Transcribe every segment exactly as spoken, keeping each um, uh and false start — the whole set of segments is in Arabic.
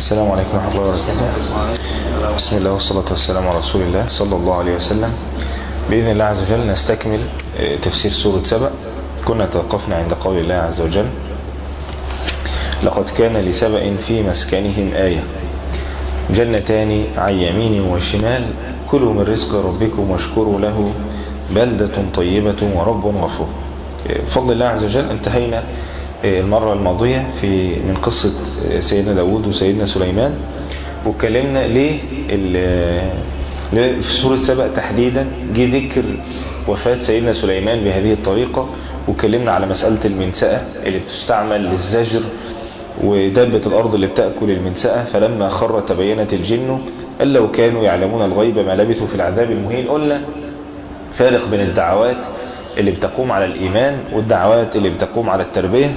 السلام عليكم ورحمة الله وبركاته. بسم الله والصلاة والسلام على رسول الله صلى الله عليه وسلم. بإذن الله عز وجل نستكمل تفسير سورة سبأ. كنا توقفنا عند قول الله عز وجل: لقد كان لسبأ في مسكنهم آية جنتان عن يمين وشمال كلوا من رزق ربكم واشكروا له بلدة طيبة ورب غفور. بفضل الله عز وجل انتهينا المرة الماضية في من قصة سيدنا داود وسيدنا سليمان، واتكلمنا ليه في سورة سبأ تحديدا جه ذكر وفاة سيدنا سليمان بهذه الطريقة، واتكلمنا على مسألة المنسأة اللي بتستعمل للزجر ودابة الأرض اللي بتأكل المنسأة، فلما خر تبينت الجن أن لو كانوا يعلمون الغيب ما لبثوا في العذاب المهين. قلنا فارق بين الدعوات اللي بتقوم على الإيمان والدعوات اللي بتقوم على التربية.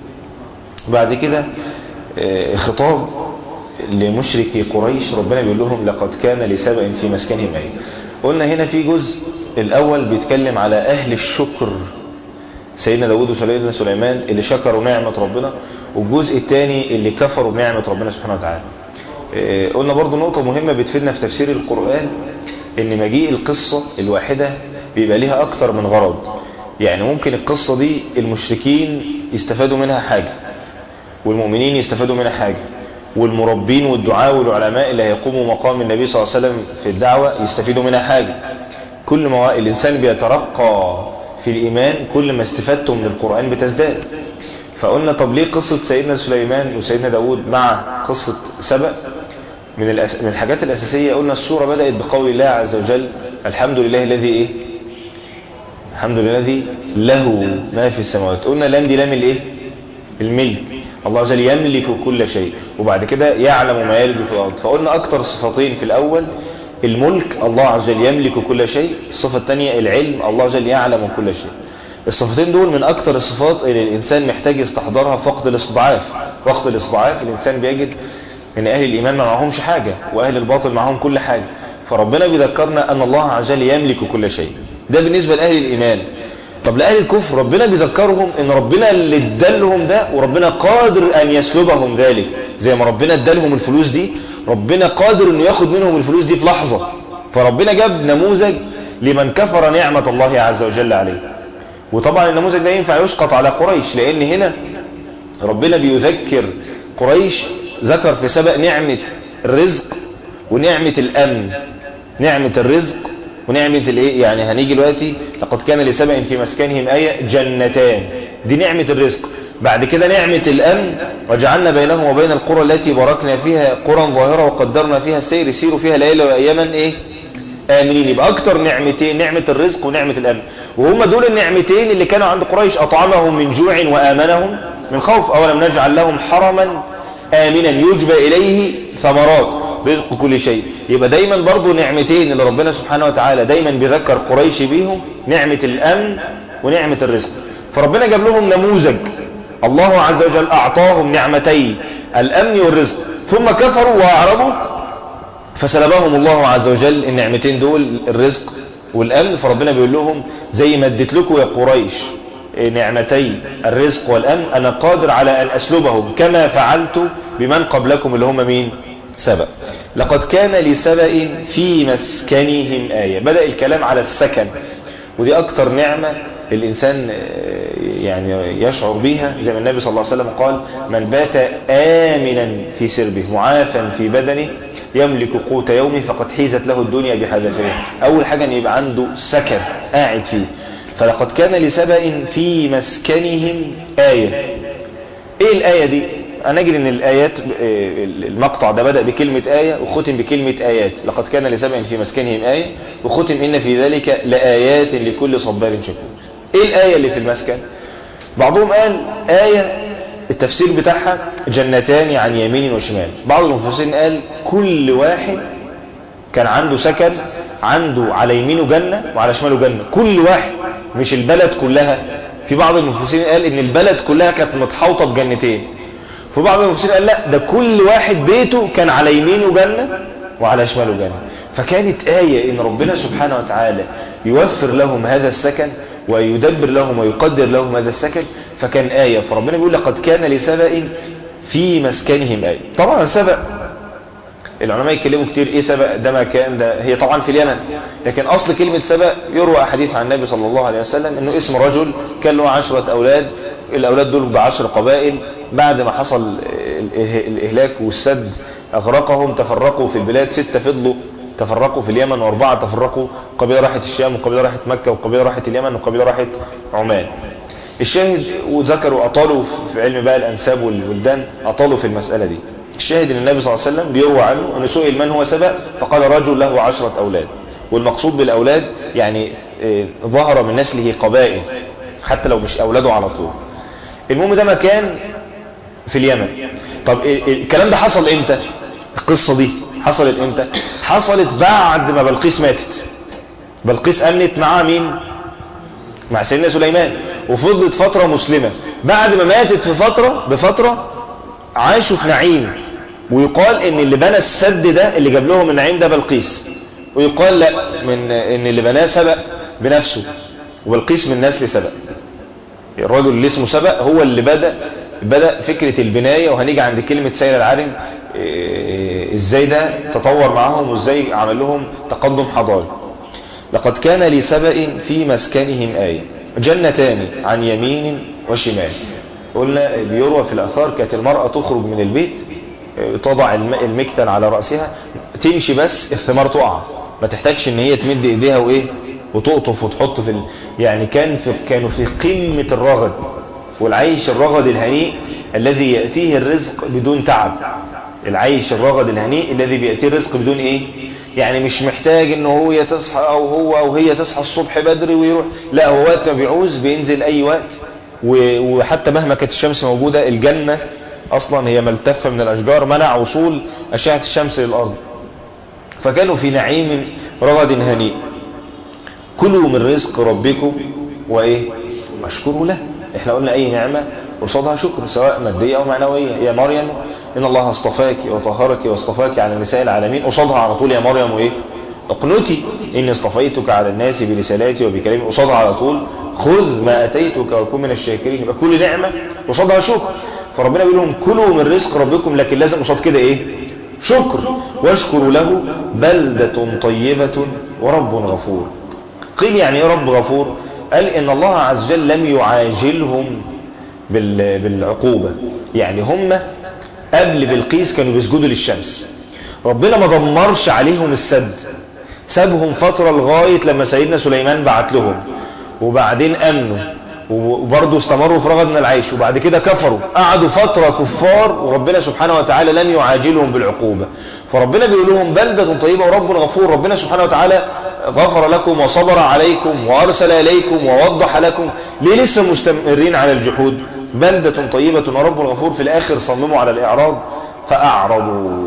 بعد كده خطاب لمشركي قريش، ربنا بيقول لهم: لقد كان لسبأ في مسكنهم آية. قلنا هنا في جزء الأول بيتكلم على أهل الشكر، سيدنا داود وسيدنا سليمان اللي شكروا نعمة ربنا، والجزء الثاني اللي كفروا بنعمة ربنا سبحانه وتعالى. قلنا برضو نقطة مهمة بتفيدنا في تفسير القرآن، ان مجيء القصة الواحدة بيبقى ليها اكتر من غرض. يعني ممكن القصة دي المشركين يستفادوا منها حاجة، والمؤمنين يستفادوا منها حاجة، والمربين والدعاء والعلماء اللي هيقوموا مقام النبي صلى الله عليه وسلم في الدعوة يستفيدوا منها حاجة. كل ما الانسان بيترقى في الايمان كل ما استفادته من القرآن بتزداد. فقلنا طب ليه قصة سيدنا سليمان وسيدنا داود مع قصة سبأ؟ من, الأس... من الحاجات الأساسية قلنا السورة بدأت بقول الله عز وجل: الحمد لله الذي إيه؟ الحمد لله الذي له ما في السماوات. قلنا لام دي لام الإيه؟ الملك. الله عز وجل يملك كل شيء، وبعد كده يعلم ما يلج في الأرض. فقلنا أكتر صفتين في الأول الملك، الله عز وجل يملك كل شيء. الصفة الثانية العلم، الله عز وجل يعلم كل شيء. الصفتين دول من أكتر الصفات اللي الإنسان محتاج يستحضرها في وقت الاستضعاف. وقت الاستضعاف الإنسان بيجد ان اهل الايمان ما معهمش حاجة واهل الباطل معهم كل حاجة، فربنا بيذكرنا ان الله عز وجل يملك كل شيء. ده بالنسبة لاهل الايمان. طب لاهل الكفر ربنا بيذكرهم ان ربنا اللي ادالهم ده، وربنا قادر ان يسلبهم ذلك. زي ما ربنا ادالهم الفلوس دي، ربنا قادر انه ياخد منهم الفلوس دي في لحظة. فربنا جاب نموذج لمن كفر نعمة الله عز وجل عليه. وطبعا النموذج ده ينفع يسقط على قريش، لان هنا ربنا بيذكر قريش، ذكر في سبأ نعمة الرزق ونعمة الأمن. نعمة الرزق ونعمة الايه؟ يعني هنيجي دلوقتي: لقد كان لسبأ في مسكنهم آية جنتان، دي نعمة الرزق. بعد كده نعمة الأمن: وجعلنا بينهم وبين القرى التي باركنا فيها قرى ظاهرة وقدرنا فيها السير يسيروا فيها ليلة وأياما ايه؟ آمنين. يبقى أكتر نعمتين نعمة الرزق ونعمة الأمن، وهم دول النعمتين اللي كانوا عند قريش: أطعمهم من جوع وآمنهم من خوف. أولم نجعل لهم حرما آمنا يجبى إليه ثمرات رزق كل شيء. يبقى دايما برضو نعمتين اللي ربنا سبحانه وتعالى دايما بيذكر قريش بيهم: نعمة الأمن ونعمة الرزق. فربنا جاب لهم نموذج، الله عز وجل أعطاهم نعمتي الأمن والرزق، ثم كفروا وأعرضوا فسلبهم الله عز وجل النعمتين دول، الرزق والأمن. فربنا بيقول لهم: زي ما اديت لكم يا قريش نعمتي الرزق والأمن، أنا قادر على أن أسلبهم كما فعلت بمن قبلكم اللي هم مين؟ سبأ. لقد كان لسبأ في مسكنهم آية. بدأ الكلام على السكن، ودي أكتر نعمة الإنسان يعني يشعر بيها. زي ما النبي صلى الله عليه وسلم قال: من بات آمنا في سربه معافا في بدنه يملك قوت يومه فقد حيزت له الدنيا بحذافيرها. أول حاجة أن يبقى عنده سكن قاعد فيه. فلقد كان لسبأ في مسكنهم آية. ايه الآية دي؟ انا اجد ان الآيات المقطع ده بدأ بكلمة آية وختم بكلمة آيات. لقد كان لسبأ في مسكنهم آية، وختم إن في ذلك لآيات لكل صبار شكور. ايه الآية اللي في المسكن؟ بعضهم قال آية التفسير بتاعها جنتان عن يمين وشمال. بعض المفسرين قال كل واحد كان عنده سكن، عنده على يمينه جنة وعلى شماله جنة، كل واحد، مش البلد كلها. في بعض المفسرين قال ان البلد كلها كانت متحوطة بجنتين. في بعض المفسرين قال لا، ده كل واحد بيته كان على يمينه جنة وعلى شماله جنة. فكانت آية ان ربنا سبحانه وتعالى يوفر لهم هذا السكن ويدبر لهم ويقدر لهم هذا السكن، فكان آية. فربنا بيقول: لقد كان لسبأ في مسكنهم آية. طبعا سبأ العلماء يتكلموا كتير ايه سبأ ده مكان ده، هي طبعا في اليمن، لكن اصل كلمة سبأ يروى حديث عن النبي صلى الله عليه وسلم انه اسم رجل كان له عشرة اولاد، الاولاد دول بعشر قبائل، بعد ما حصل الاهلاك والسد اغرقهم تفرقوا في البلاد، ستة فضلوا تفرقوا في اليمن، واربعة تفرقوا، قبيلة راحت الشام وقبيلة راحت مكة وقبيلة راحت اليمن وقبيلة راحت عمان. الشاهد وذكروا اطالوا في علم بقى الانساب والبلدان، اطالوا في المسألة دي. الشاهد ان النبي صلى الله عليه وسلم بيروى عنه انه سئل من هو سبأ فقال رجل له عشرة اولاد، والمقصود بالاولاد يعني ظهر من نسله قبائل حتى لو مش اولاده على طول. المهم ده مكان في اليمن. طب الكلام ده حصل امتى؟ القصة دي حصلت امتى؟ حصلت بعد ما بلقيس ماتت. بلقيس امنت مع مين؟ مع سيدنا سليمان، وفضلت فترة مسلمة. بعد ما ماتت في فترة بفترة عاشوا في نعيم، ويقال ان اللي بنى السد ده اللي جاب لهم النعيم ده بلقيس، ويقال لا من ان اللي بناه سبأ بنفسه، وبلقيس من نسل سبأ. الرجل اللي اسمه سبأ هو اللي بدأ بدأ فكرة البناية، وهنيجي عند كلمة سير العرم ازاي ده تطور معهم وازاي عمل لهم تقدم حضاري. لقد كان لسبأ في مسكنهم آية جنتان عن يمين وشمال. قلنا بيروى في الآثار كانت المرأة تخرج من البيت تضع المكتل على رأسها تمشي بس الثمار تقع، ما تحتاجش ان هي تمد ايديها وايه وتقطف وتحط في ال... يعني كان في كانوا في قمة الرغد والعيش الرغد الهنيء الذي يأتيه الرزق بدون تعب. العيش الرغد الهنيء الذي بيأتيه الرزق بدون ايه، يعني مش محتاج ان هو تصحى او هو او هي تصحى الصبح بدري ويروح، لا هو وقت ما بيعوز بينزل اي وقت. وحتى مهما كانت الشمس موجودة، الجنة اصلا هي ملتفة من الاشجار منع وصول اشعة الشمس للارض، فكانوا في نعيم رغد هنيء. كلوا من رزق ربكم وايه واشكروا له. احنا قلنا اي نعمة قصادها شكر سواء مادية او معنوية. يا مريم ان الله اصطفاك وطهرك واصطفاك على نساء العالمين، قصادها على طول يا مريم وايه اقنتي اني اصطفيتك على الناس برسالاتي وبكلامي، قصادها على طول خذ ما اتيتك وكن من الشاكرين. يبقى كل نعمة قصادها شكر. فربنا بيقول لهم كلوا من رزق ربكم، لكن لازم قصاد كده ايه شكر. واشكروا له بلدة طيبة ورب غفور. قيل يعني ايه رب غفور؟ قال ان الله عز وجل لم يعاجلهم بالعقوبة. يعني هم قبل بلقيس كانوا بيسجدوا للشمس، ربنا ما دمرش عليهم السد، سابهم فترة لغاية لما سيدنا سليمان بعت لهم، وبعدين امنوا وبرضه استمروا في رغد من العيش، وبعد كده كفروا قعدوا فترة كفار، وربنا سبحانه وتعالى لم يعاجلهم بالعقوبة. فربنا بيقول لهم بلدة طيبة ورب غفور. ربنا سبحانه وتعالى غفر لكم وصبر عليكم وأرسل إليكم ووضح لكم، ليه لسه مستمرين على الجحود؟ بلدة طيبة ورب غفور. في الآخر صمموا على الإعراض فأعرضوا.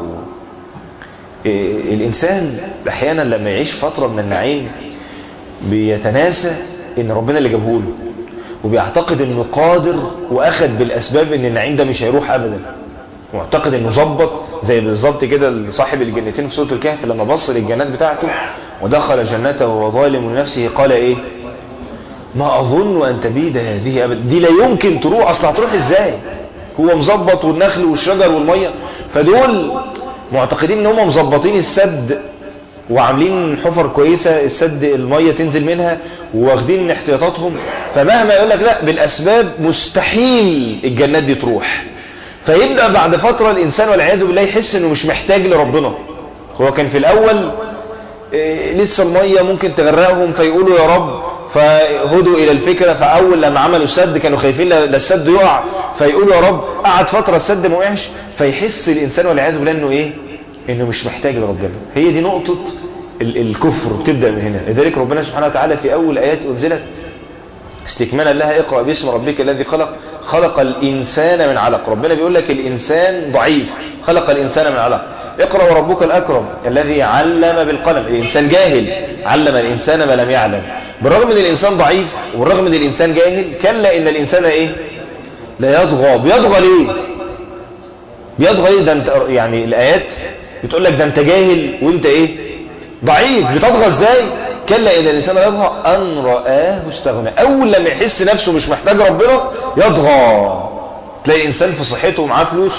الإنسان أحيانا لما يعيش فترة من النعيم بيتناسى إن ربنا اللي جابه له، وبيعتقد إنه قادر وأخذ بالأسباب إن النعيم ده مش هيروح أبدا، معتقد إنه ظبط زي بالظبط كده صاحب الجنتين في سورة الكهف لما بص للجنات بتاعته ودخل جنته وهو ظالم لنفسه قال إيه ما أظن أن تبيد هذه أبدا. دي لا يمكن تروح، أصلا هتروح إزاي؟ هو مظبط والنخل والشجر والمية. فدول معتقدين ان هم مظبطين السد وعاملين حفر كويسة السد المية تنزل منها واخدين احتياطاتهم، فمهما يقول لك لا بالاسباب مستحيل الجنات دي تروح. فيبدأ بعد فترة الانسان والعياذ بالله يحس انه مش محتاج لربنا. هو كان في الاول إيه لسه المية ممكن تغرقهم فيقولوا يا رب، فهدوا الى الفكرة. فاول لما عملوا السد كانوا خايفين للسد يقع فيقولوا يا رب. قعد فترة السد ما وقعش، فيحس الانسان والعياذ بالله انه ايه انه مش محتاج لربنا. هي دي نقطة الكفر بتبدأ من هنا. لذلك ربنا سبحانه وتعالى في اول ايات انزلت استكمالا لها اقرأ باسم ربك الذي خلق خلق الانسان من علق. ربنا بيقول لك الانسان ضعيف، خلق الانسان من علق. اقرأ وربك الاكرم الذي علم بالقلم. الانسان جاهل علم الانسان ما لم يعلم. بالرغم ان الانسان ضعيف وبالرغم ان الانسان جاهل، كلا ان الانسان ايه لا يطغى. بيطغى ليه؟ بيطغى ايه؟ ده انت يعني الايات بتقول لك ده انت جاهل وانت ايه ضعيف، بتطغى ازاي؟ كلا ان الانسان يطغى ان رآه استغنى. اول لما يحس نفسه مش محتاج ربنا يطغى. تلاقي الانسان في صحته ومعاه فلوس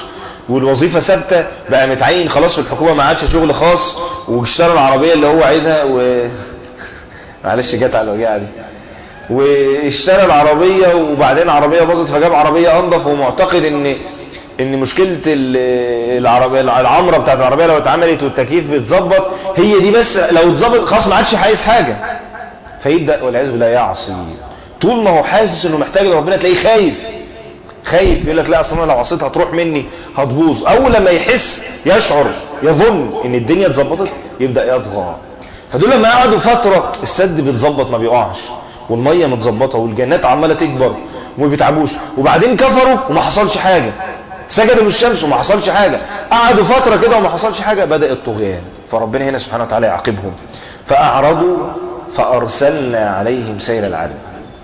والوظيفة ثابتة، بقى متعين خلاص في الحكومة، ما عادش شغل خاص، واشترى العربية اللي هو عايزها و معلش جت على الوجاعة دي، واشترى العربية وبعدين عربية باظت فجاب عربية انضف، ومعتقد ان ان مشكلة العربية العمرة بتاعت العربية لو اتعملت والتكييف بيتظبط هي دي بس، لو اتظبط خلاص ما عادش عايز حاجة، فيبدأ والعياذ بالله يعصي. طول ما هو حاسس انه محتاج لربنا تلاقيه خايف خايف، يقول لك لا اصلا لو عصيت هتروح مني هتبوظ. اول لما يحس يشعر يظن ان الدنيا اتظبطت يبدأ يطغى. فدول لما قعدوا فترة السد بيتظبط ما بيقعش، والمية متظبطة، والجنات عمالة تكبر وما بيتعبوش، وبعدين كفروا وما حصلش حاجة، سجدوا للشمس وما حصلش حاجة، قعدوا فترة كده وما حصلش حاجة، بدأ الطغيان. فربنا هنا سبحانه وتعالى يعاقبهم. فأعرضوا فأرسلنا عليهم سيل العرم.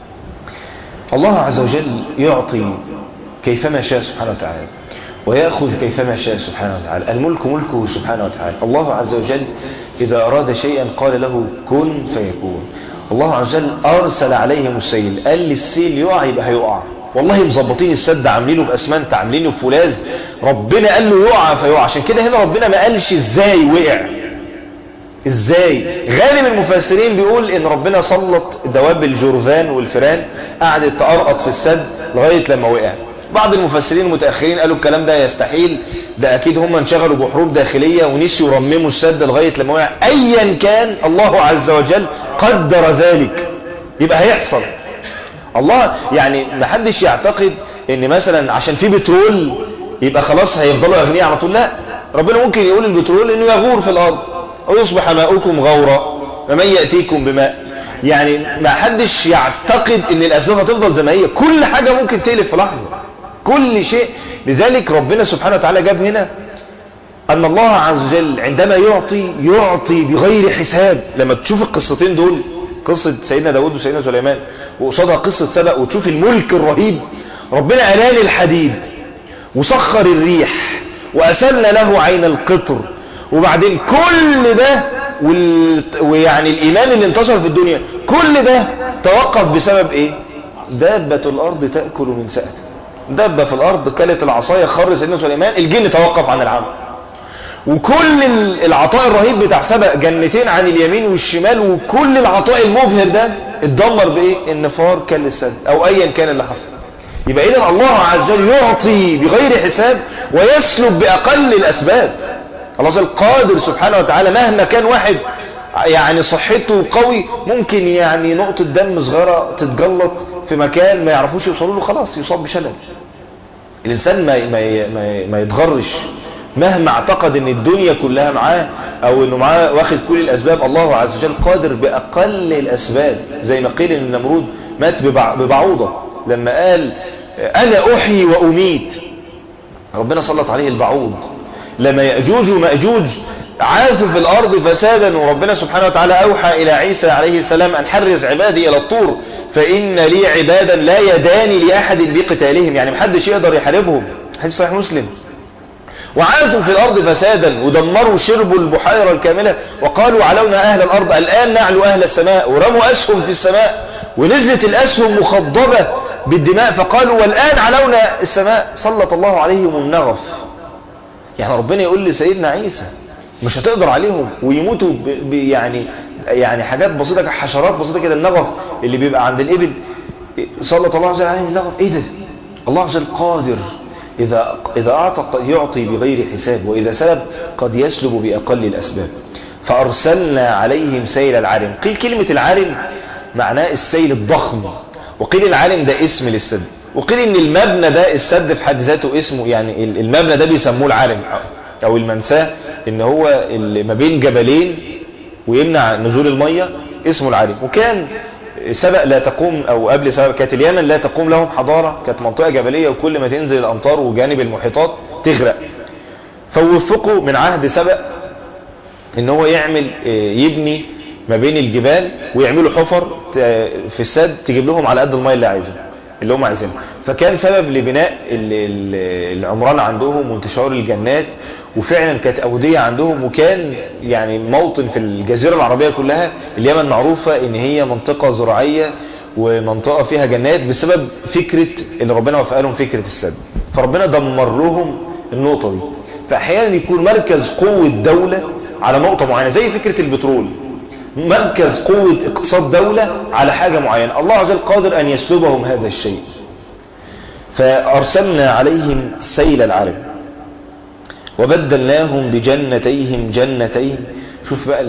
الله عز وجل يعطي كيفما شاء سبحانه وتعالى، ويأخذ كيفما شاء سبحانه وتعالى. الملك ملكه سبحانه وتعالى. الله عز وجل إذا أراد شيئا قال له كن فيكون. الله عز وجل أرسل عليهم السيل، قال للسيل يقع يبقى هيقع. والله مظبطين السد، عاملينه بأسمنت، عاملينه بفولاذ، ربنا قال له يقع فيقع. عشان كده هنا ربنا ما قالش ازاي وقع، ازاي. غالب المفسرين بيقول ان ربنا سلط دواب الجرذان والفيران قعدت تقرقط في السد لغاية لما وقع. بعض المفسرين المتأخرين قالوا الكلام ده يستحيل، ده اكيد هم انشغلوا بحروب داخلية ونسيوا يرمموا السد لغاية لما وقع. ايا كان الله عز وجل قدر ذلك، يبقى هيحصل. الله يعني ما حدش يعتقد ان مثلا عشان في بترول يبقى خلاص هيفضلوا اغنياء على طول، لا. ربنا ممكن يقول البترول انه يغور في الارض او يصبح ماؤكم غورا ومن يأتيكم بماء. يعني ما حدش يعتقد ان الاسباب هتفضل زي ما هي، كل حاجة ممكن تقلب في لحظة، كل شيء. لذلك ربنا سبحانه وتعالى جاب هنا ان الله عز وجل عندما يعطي يعطي بغير حساب. لما تشوف القصتين دول، قصة سيدنا داود وسيدنا سليمان وقصادها قصة سبأ، وتشوف الملك الرهيب، ربنا ألان الحديد وسخر الريح وأسلنا له عين القطر، وبعدين كل ده وال... ويعني الإيمان اللي انتشر في الدنيا كل ده توقف بسبب ايه؟ دابة الأرض تأكل من سأته. دابة في الأرض كلت العصاية، خر سيدنا سليمان، الجن توقف عن العمل. وكل العطاء الرهيب بتاع سبأ، جنتين عن اليمين والشمال، وكل العطاء المبهر ده اتدمر بايه؟ النفار كل السد او ايا كان اللي حصل. يبقى اذا الله عز وجل يعطي بغير حساب ويسلب باقل الاسباب. الله عز وجل قادر سبحانه وتعالى، مهما كان واحد يعني صحته قوي ممكن يعني نقطة دم صغيرة تتجلط في مكان ما يعرفوش يوصلوا له، خلاص يصاب بشلل. الانسان ما ما ما, ما يتغرش مهما اعتقد ان الدنيا كلها معاه او انه معاه واخد كل الاسباب. الله عز وجل قادر باقل الاسباب، زي ما قيل ان النمرود مات ببعوضة لما قال انا احيي واميت، ربنا سلط عليه البعوض. لما يأجوج ومأجوج عاثوا في الارض فسادا، وربنا سبحانه وتعالى اوحى الى عيسى عليه السلام ان حرز عبادي الى الطور فان لي عبادا لا يداني لاحد بقتالهم، يعني محدش يقدر يحاربهم. حديث صحيح مسلم. وعاثوا في الأرض فسادا ودمروا شربوا البحيرة الكاملة وقالوا علونا أهل الأرض الآن نعلو أهل السماء، ورموا أسهم في السماء ونزلت الأسهم مخضبة بالدماء فقالوا والآن علونا السماء. سلط الله عليهم النغف. يعني ربنا يقول لسيدنا عيسى مش هتقدر عليهم ويموتوا ب يعني يعني حاجات بسيطة، حشرات بسيطة كده، النغف اللي بيبقى عند الإبل. سلط الله عز وجل عليهم النغف. ايه ده؟ الله عز وجل قادر إذا, إذا أعطى قد يعطي بغير حساب، وإذا سلب قد يسلب بأقل الأسباب. فأرسلنا عليهم سيل العرم. قيل كلمة العرم معناه السيل الضخم، وقيل العرم ده اسم للسد، وقيل إن المبنى ده السد في حد ذاته اسمه، يعني المبنى ده بيسموه العرم أو المنساه، إن هو ما بين جبلين ويمنع نزول المية اسمه العرم. وكان سبأ لا تقوم او قبل سبأ كانت اليمن لا تقوم لهم حضارة، كانت منطقة جبلية وكل ما تنزل الامطار وجانب المحيطات تغرق. فوفقوا من عهد سبأ ان هو يعمل يبني ما بين الجبال ويعملوا حفر في السد تجيب لهم على قد الماء اللي عايزينها اللي هم عايزينها. فكان سبب لبناء العمران عندهم وانتشار الجنات، وفعلا كانت أودية عندهم، وكان يعني موطن في الجزيرة العربية كلها. اليمن معروفة ان هي منطقة زراعية ومنطقة فيها جنات بسبب فكرة اللي ربنا وفق لهم فكرة السد. فربنا دمر لهم النقطة دي. فأحيانا يكون مركز قوة دولة على نقطة معينة، زي فكرة البترول، مركز قوة اقتصاد دولة على حاجة معينة، الله عز وجل قادر أن يسلبهم هذا الشيء. فأرسلنا عليهم سيل العرم وبدلناهم بجنتيهم جنتين. شوف بقى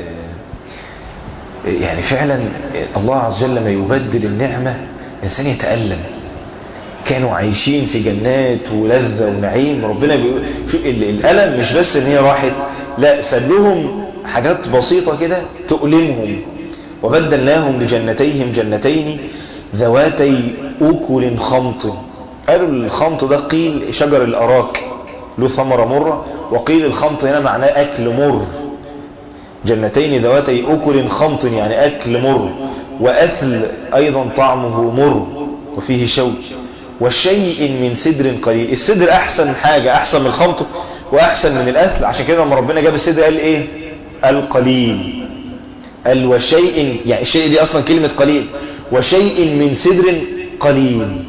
يعني فعلا الله عز وجل لما يبدل النعمة الإنسان يتألم. كانوا عايشين في جنات ولذة ونعيم، ربنا بيقول شو الألم مش بس ان هي راحت، لا ساب لهم حاجات بسيطة كده تؤلمهم. وبدلناهم بجنتيهم جنتين ذواتي أكل خمط. قالوا الخمط ده قيل شجر الأراك له ثمرة مرة، وقيل الخمط هنا معناه أكل مر. جنتين ذواتي أكل خمط يعني أكل مر، وأثل أيضا طعمه مر وفيه شوك، والشيء من سدر قليل. السدر أحسن حاجة، أحسن من الخمط وأحسن من الأثل. عشان كده لما ربنا جاب السدر قال إيه؟ القليل. قال وشيء، يعني الشيء دي أصلا كلمة قليل، وشيء من سدر قليل.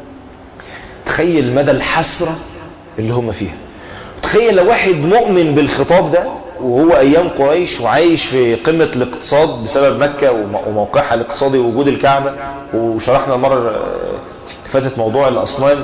تخيل مدى الحسرة اللي هم فيها. تخيل لو واحد مؤمن بالخطاب ده وهو أيام قريش وعايش في قمة الاقتصاد بسبب مكة وموقعها الاقتصادي ووجود الكعبة. وشرحنا المرة فاتت موضوع الأصنام،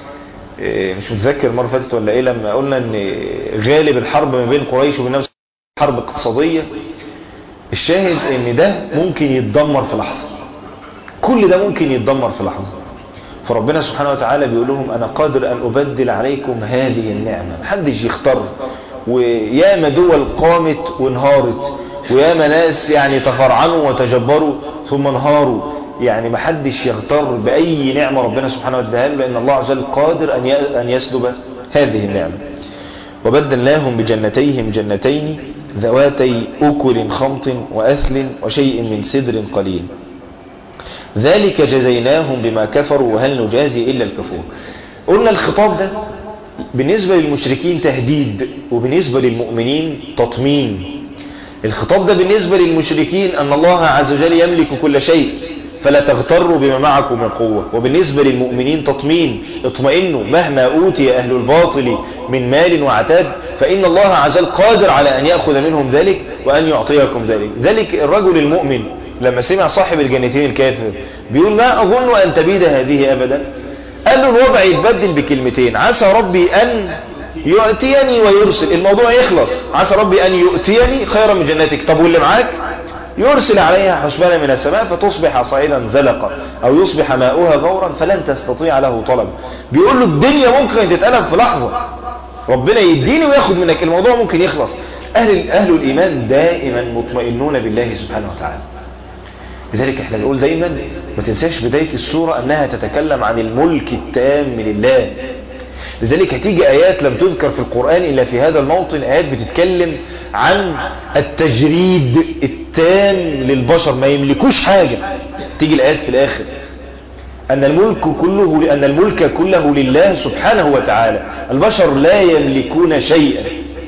مش متذكر المرة فاتت ولا إيه، لما قلنا أن غالب الحرب ما بين قريش وبين نفس حرب اقتصادية. الشاهد أن ده ممكن يتدمر في لحظة، كل ده ممكن يتدمر في لحظة. فربنا سبحانه وتعالى بيقول لهم أنا قادر أن أبدل عليكم هذه النعمة. محدش يختار. وياما دول قامت وانهارت، وياما ناس يعني تفرعنوا وتجبروا ثم انهاروا. يعني محدش يغتر بأي نعمة ربنا سبحانه وتعالى، لأن الله عز وجل قادر أن يسلب هذه النعمة. وبدلناهم بجنتيهم جنتين ذواتي أكل خمط وأثل وشيء من سدر قليل ذلك جزيناهم بما كفروا وهل نجازي إلا الكفور. قلنا الخطاب ده بالنسبة للمشركين تهديد، وبالنسبة للمؤمنين تطمين. الخطاب ده بالنسبة للمشركين أن الله عز وجل يملك كل شيء فلا تغتروا بما معكم من قوة، وبالنسبة للمؤمنين تطمين، اطمئنوا مهما أوتي أهل الباطل من مال وعتاد فإن الله عز وجل قادر على أن يأخذ منهم ذلك وأن يعطيكم ذلك. ذلك الرجل المؤمن لما سمع صاحب الجنتين الكافر بيقول ما أظن أن تبيد هذه أبدا، قال له الوضع يتبدل بكلمتين: عسى ربي أن يؤتيني ويرسل. الموضوع يخلص، عسى ربي أن يؤتيني خيرا من جنتك. طب واللي معاك؟ يرسل عليها حسبانا من السماء فتصبح صعيدا زلقا أو يصبح ماؤها غورا فلن تستطيع له طلب. بيقول له الدنيا ممكن تتقلب في لحظة، ربنا يديني وياخد منك، الموضوع ممكن يخلص. أهل, أهل الإيمان دائما مطمئنون بالله سبحانه وتعالى. لذلك احنا بنقول دايما ما تنساش بداية السورة أنها تتكلم عن الملك التام لله. لذلك هتيجي آيات لم تذكر في القرآن إلا في هذا الموطن، آيات بتتكلم عن التجريد التام للبشر، ما يملكوش حاجة. تيجي الآيات في الآخر أن الملك كله أن الملك كله لله سبحانه وتعالى، البشر لا يملكون شيئا،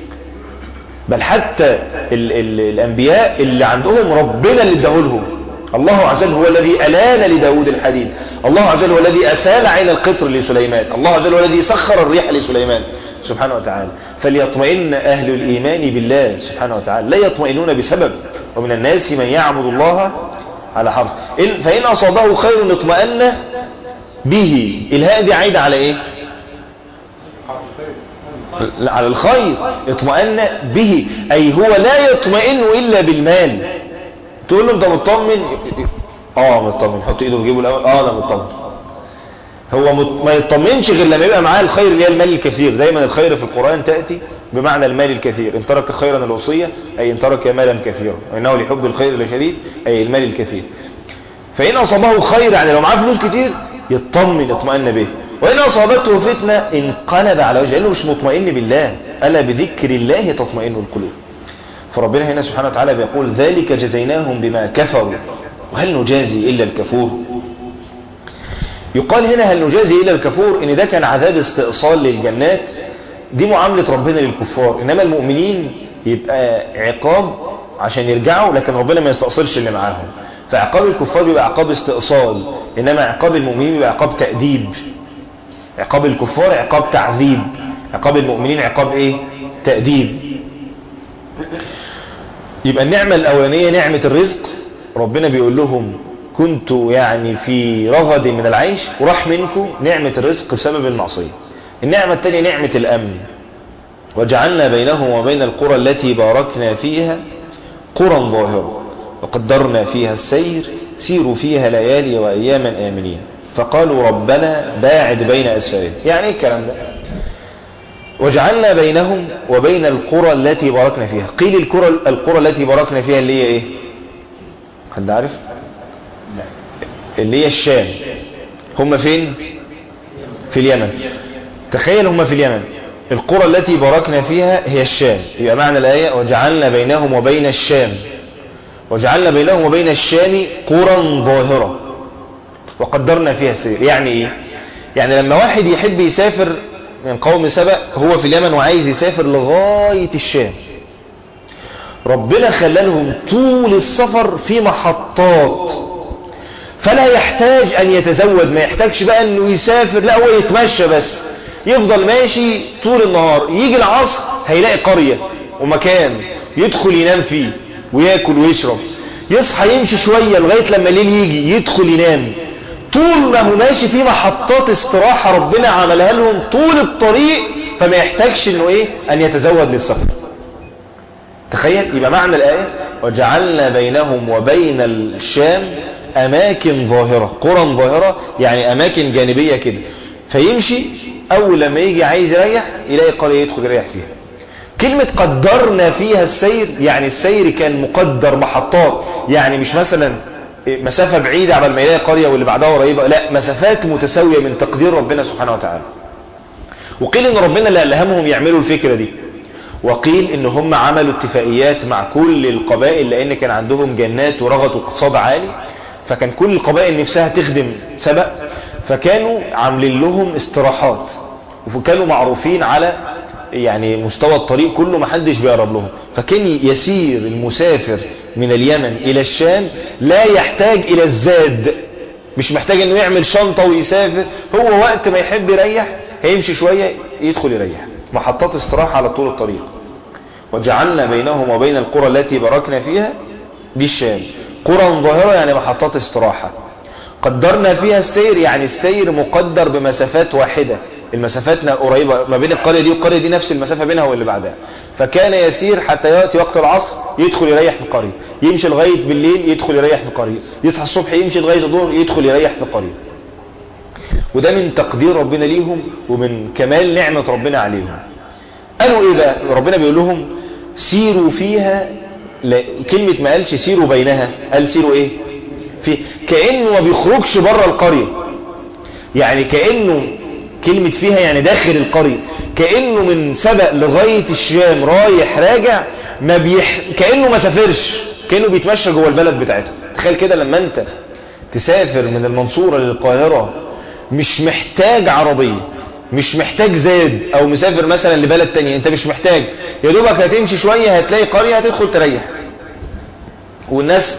بل حتى ال ال الأنبياء اللي عندهم ربنا اللي اداهولهم. الله عز وجل هو الذي ألان لداود الحديد، الله عز وجل هو الذي أسال عين القطر لسليمان، الله عز وجل هو الذي سخر الريح لسليمان سبحانه وتعالى. فليطمئن أهل الإيمان بالله سبحانه وتعالى، لا يطمئنون بسبب. ومن الناس من يعبد الله على حرف، فإن أصابه خير اطمأن به. الهاء دي عايدة على إيه؟ على الخير. اطمأن به أي هو لا يطمئن إلا بالمال. تقول له انت مطمن؟ اه مطمن. حط ايده في جيبه الاول، اه انا مطمن. هو مت... ما يطمنش غير لما يبقى معاه الخير اللي هي المال الكثير. دايما الخير في القرآن تأتي بمعنى المال الكثير. ان ترك خيرا الوصية اي ان ترك مالا كثيرا، وانه لحب الخير لشديد اي المال الكثير. فإن أصابه خير يعني لو معاه فلوس كتير يطمن يطمئن به، وإن أصابته فتنة انقلب على وجهه لأنه مش مطمئن بالله. ألا بذكر الله تطمئن القلوب. فربنا هنا سبحانه وتعالى بيقول ذلك جزيناهم بما كفروا وهل نجازي إلا الكفور. يقال هنا هل نجازي إلا الكفور إن ده كان عذاب استئصال للجنات، دي معاملة ربنا للكفار. إنما المؤمنين يبقى عقاب عشان يرجعوا، لكن ربنا ما يستأصلش اللي معاهم. فعقاب الكفار بيبقى عقاب استئصال، إنما عقاب المؤمنين بيبقى عقاب تأديب. عقاب الكفار عقاب تعذيب، عقاب المؤمنين عقاب ايه؟ تأديب. يبقى النعمة الاولانية نعمة الرزق، ربنا بيقول لهم كنتوا يعني في رغد من العيش وراح منكم نعمة الرزق بسبب المعصية. النعمة الثانية نعمة الامن، وجعلنا بينهم وبين القرى التي باركنا فيها قرى ظاهرة وقدرنا فيها السير سيروا فيها ليالي وأياما آمنين فقالوا ربنا باعد بين أسفارهم. يعني ايه الكلام ده؟ وجعلنا بينهم وبين القرى التي باركنا فيها. قيل القرى القرى التي باركنا فيها اللي هي ايه؟ حد عارف؟ اللي هي الشام. هم فين؟ في اليمن. تخيل هم في اليمن، القرى التي باركنا فيها هي الشام. يبقى معنى الآية وجعلنا بينهم وبين الشام، وجعلنا بينهم وبين الشام قرى ظاهرة وقدرنا فيها السير. يعني ايه؟ يعني لما واحد يحب يسافر من قوم سبأ، هو في اليمن وعايز يسافر لغاية الشام، ربنا خلالهم طول السفر في محطات، فلا يحتاج ان يتزود، ما يحتاجش بقى انه يسافر، لا هو يتمشى بس، يفضل ماشي طول النهار، يجي العصر هيلاقي قرية ومكان يدخل ينام فيه وياكل ويشرب، يصحى يمشي شوية لغاية لما الليل يجي يدخل ينام. طول ما هو ماشي في محطات استراحة ربنا عملها لهم طول الطريق، فما يحتاجش انه ايه ان يتزود للسفر. تخيل. يبقى معنى الآية وجعلنا بينهم وبين الشام اماكن ظاهرة، قرى ظاهرة، يعني اماكن جانبية كده، فيمشي اول لما يجي عايز يريح يلاقي قرية يدخل يريح فيها. كلمة قدرنا فيها السير، يعني السير كان مقدر محطات، يعني مش مثلا مسافة بعيدة على ما يلاقي قرية واللي بعدها قريبة، لا مسافات متساوية من تقدير ربنا سبحانه وتعالى. وقيل ان ربنا اللي ألهمهم يعملوا الفكرة دي، وقيل ان هم عملوا اتفاقيات مع كل القبائل لان كان عندهم جنات ورغد واقتصاد عالي، فكان كل القبائل نفسها تخدم سبأ، فكانوا عاملين لهم استراحات، وكانوا معروفين على يعني مستوى الطريق كله محدش بيقرب لهم، فكان يسير المسافر من اليمن الى الشام لا يحتاج الى الزاد، مش محتاج انه يعمل شنطة ويسافر، هو وقت ما يحب يريح هيمشي شوية يدخل يريح. محطات استراحة على طول الطريق. وجعلنا بينهم وبين القرى التي باركنا فيها دي الشام، قرى ظاهرة يعني محطات استراحة. قدرنا فيها السير، يعني السير مقدر بمسافات واحدة، المسافات قريبة ما بين القرية دي والقرية دي نفس المسافة بينها واللي بعدها، فكان يسير حتى يأتي وقت العصر يدخل يريح في قرية، يمشي لغاية بالليل يدخل يريح في قرية، يصحى الصبح يمشي لغاية الظهر يدخل يريح في قرية. وده من تقدير ربنا ليهم ومن كمال نعمة ربنا عليهم. قالوا ايه بقى؟ ربنا بيقول لهم سيروا فيها، كلمة ما قالش سيروا بينها، قال سيروا ايه؟ في كأنه ما بيخرجش بره القرية، يعني كأنه كلمة فيها يعني داخل القرية، كأنه من سبأ لغاية الشام رايح راجع، ما بيح... كأنه ما سافرش، كأنه بيتمشى جوه البلد بتاعته. تخيل كده لما انت تسافر من المنصورة للقاهرة مش محتاج عربية، مش محتاج زاد، او مسافر مثلا لبلد تانية انت مش محتاج، يا دوبك هتمشي شوية هتلاقي قرية هتدخل تريح، والناس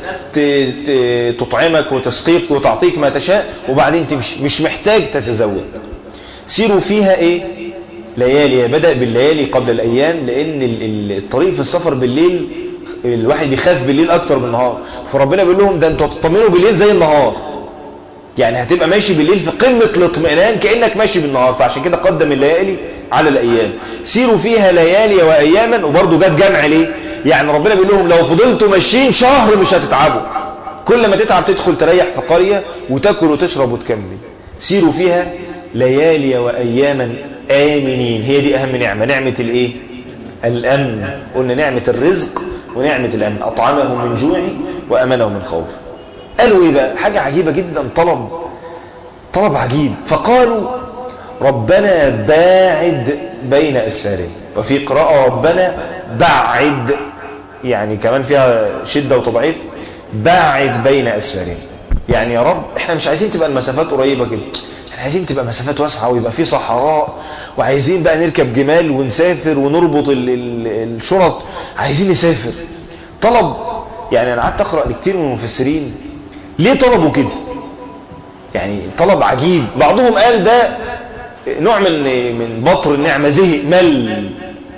تطعمك وتسقيك وتعطيك ما تشاء وبعدين تمشي، مش محتاج تتزود. سيروا فيها ايه؟ ليالي، بدأ بالليالي قبل الايام، لان الطريق في السفر بالليل الواحد يخاف بالليل اكثر من النهار، فربنا بيقول لهم ده انتوا هتطمنوا بالليل زي النهار، يعني هتبقى ماشي بالليل في قمة الاطمئنان كأنك ماشي بالنهار، فعشان كده قدم الليالي على الايام. سيروا فيها ليالي واياما، وبرضه جت جمع ليه؟ يعني ربنا بيقول لهم لو فضلتوا ماشيين شهر مش هتتعبوا، كل ما تتعب تدخل تريح في قرية وتاكل وتشرب وتكمل. سيروا فيها ليالي واياما آمنين، هي دي اهم نعمة، نعمة الايه؟ الامن. قلنا نعمة الرزق ونعمة الامن، اطعمهم من جوع وامنهم من خوف. قالوا ايه بقى؟ حاجة عجيبة جدا، طلب طلب عجيب، فقالوا ربنا باعد بين اسفارهم، وفي قراءة ربنا بعد، يعني كمان فيها شدة وتضعيف، باعد بين اسفارهم، يعني يا رب احنا مش عايزين تبقى المسافات قريبة كده، احنا عايزين تبقى مسافات واسعة ويبقى في صحراء، وعايزين بقى نركب جمال ونسافر ونربط ال ال الشرط، عايزين نسافر. طلب، يعني انا قعدت اقرأ لكتير من المفسرين ليه طلبوا كده، يعني طلب عجيب. بعضهم قال ده نوع من من بطر النعمة، زهق، مل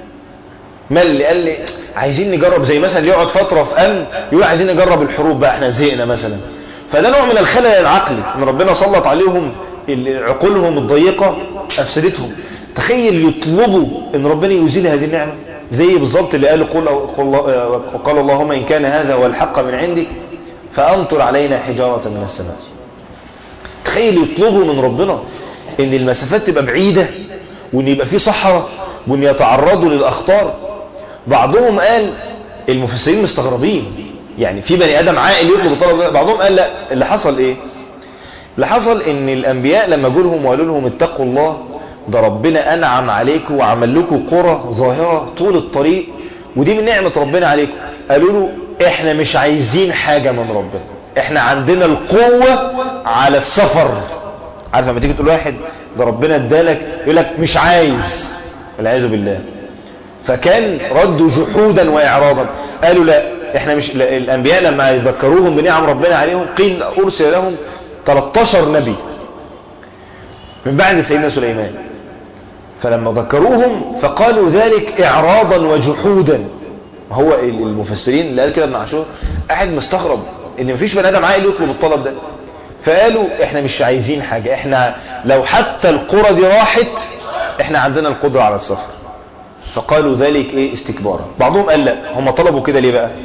مل قال لي عايزين نجرب، زي مثلا يقعد فترة في أمن يقول عايزين نجرب الحروب بقى، احنا زهقنا مثلا. فده نوع من الخلل العقلي ان ربنا سلط عليهم عقولهم الضيقة أفسدتهم. تخيل يطلبوا ان ربنا يزيل هذه النعمة، زي بالظبط اللي قال قل قال اللهم إن كان هذا هو الحق من عندك فأمطر علينا حجارة من السماء. تخيل يطلبوا من ربنا ان المسافات تبقى بعيدة، وان يبقى في صحراء، وان يتعرضوا للأخطار. بعضهم قال، المفسرين مستغربين، يعني في بني آدم عاقل يطلب الطلب ده؟ بعضهم قال لا، اللي حصل ايه؟ اللي حصل ان الأنبياء لما جولهم وقالوا لهم اتقوا الله، ده ربنا أنعم عليكم وعمل لكم قرى ظاهرة طول الطريق، ودي من نعمة ربنا عليكم. قالوا له احنا مش عايزين حاجة من ربنا، احنا عندنا القوة على السفر. عارف لما تيجي تقول واحد ده ربنا ادالك، يقول لك مش عايز، والعياذ بالله. فكان ردوا جحودا وإعراضا، قالوا لا احنا مش لا. الأنبياء لما يذكروهم بنعم ربنا عليهم قيل أرسل لهم ثلاثة عشر نبي من بعد سيدنا سليمان، فلما ذكروهم فقالوا ذلك إعراضا وجحودا. هو المفسرين اللي قال كده ابن عاشور قاعد مستغرب ان مفيش بني ادم عاقل يطلب الطلب ده. فقالوا احنا مش عايزين حاجة، احنا لو حتى القرى دي راحت احنا عندنا القدرة على السفر. فقالوا ذلك ايه؟ استكبارا. بعضهم قال لا، هم طلبوا كده ليه بقى؟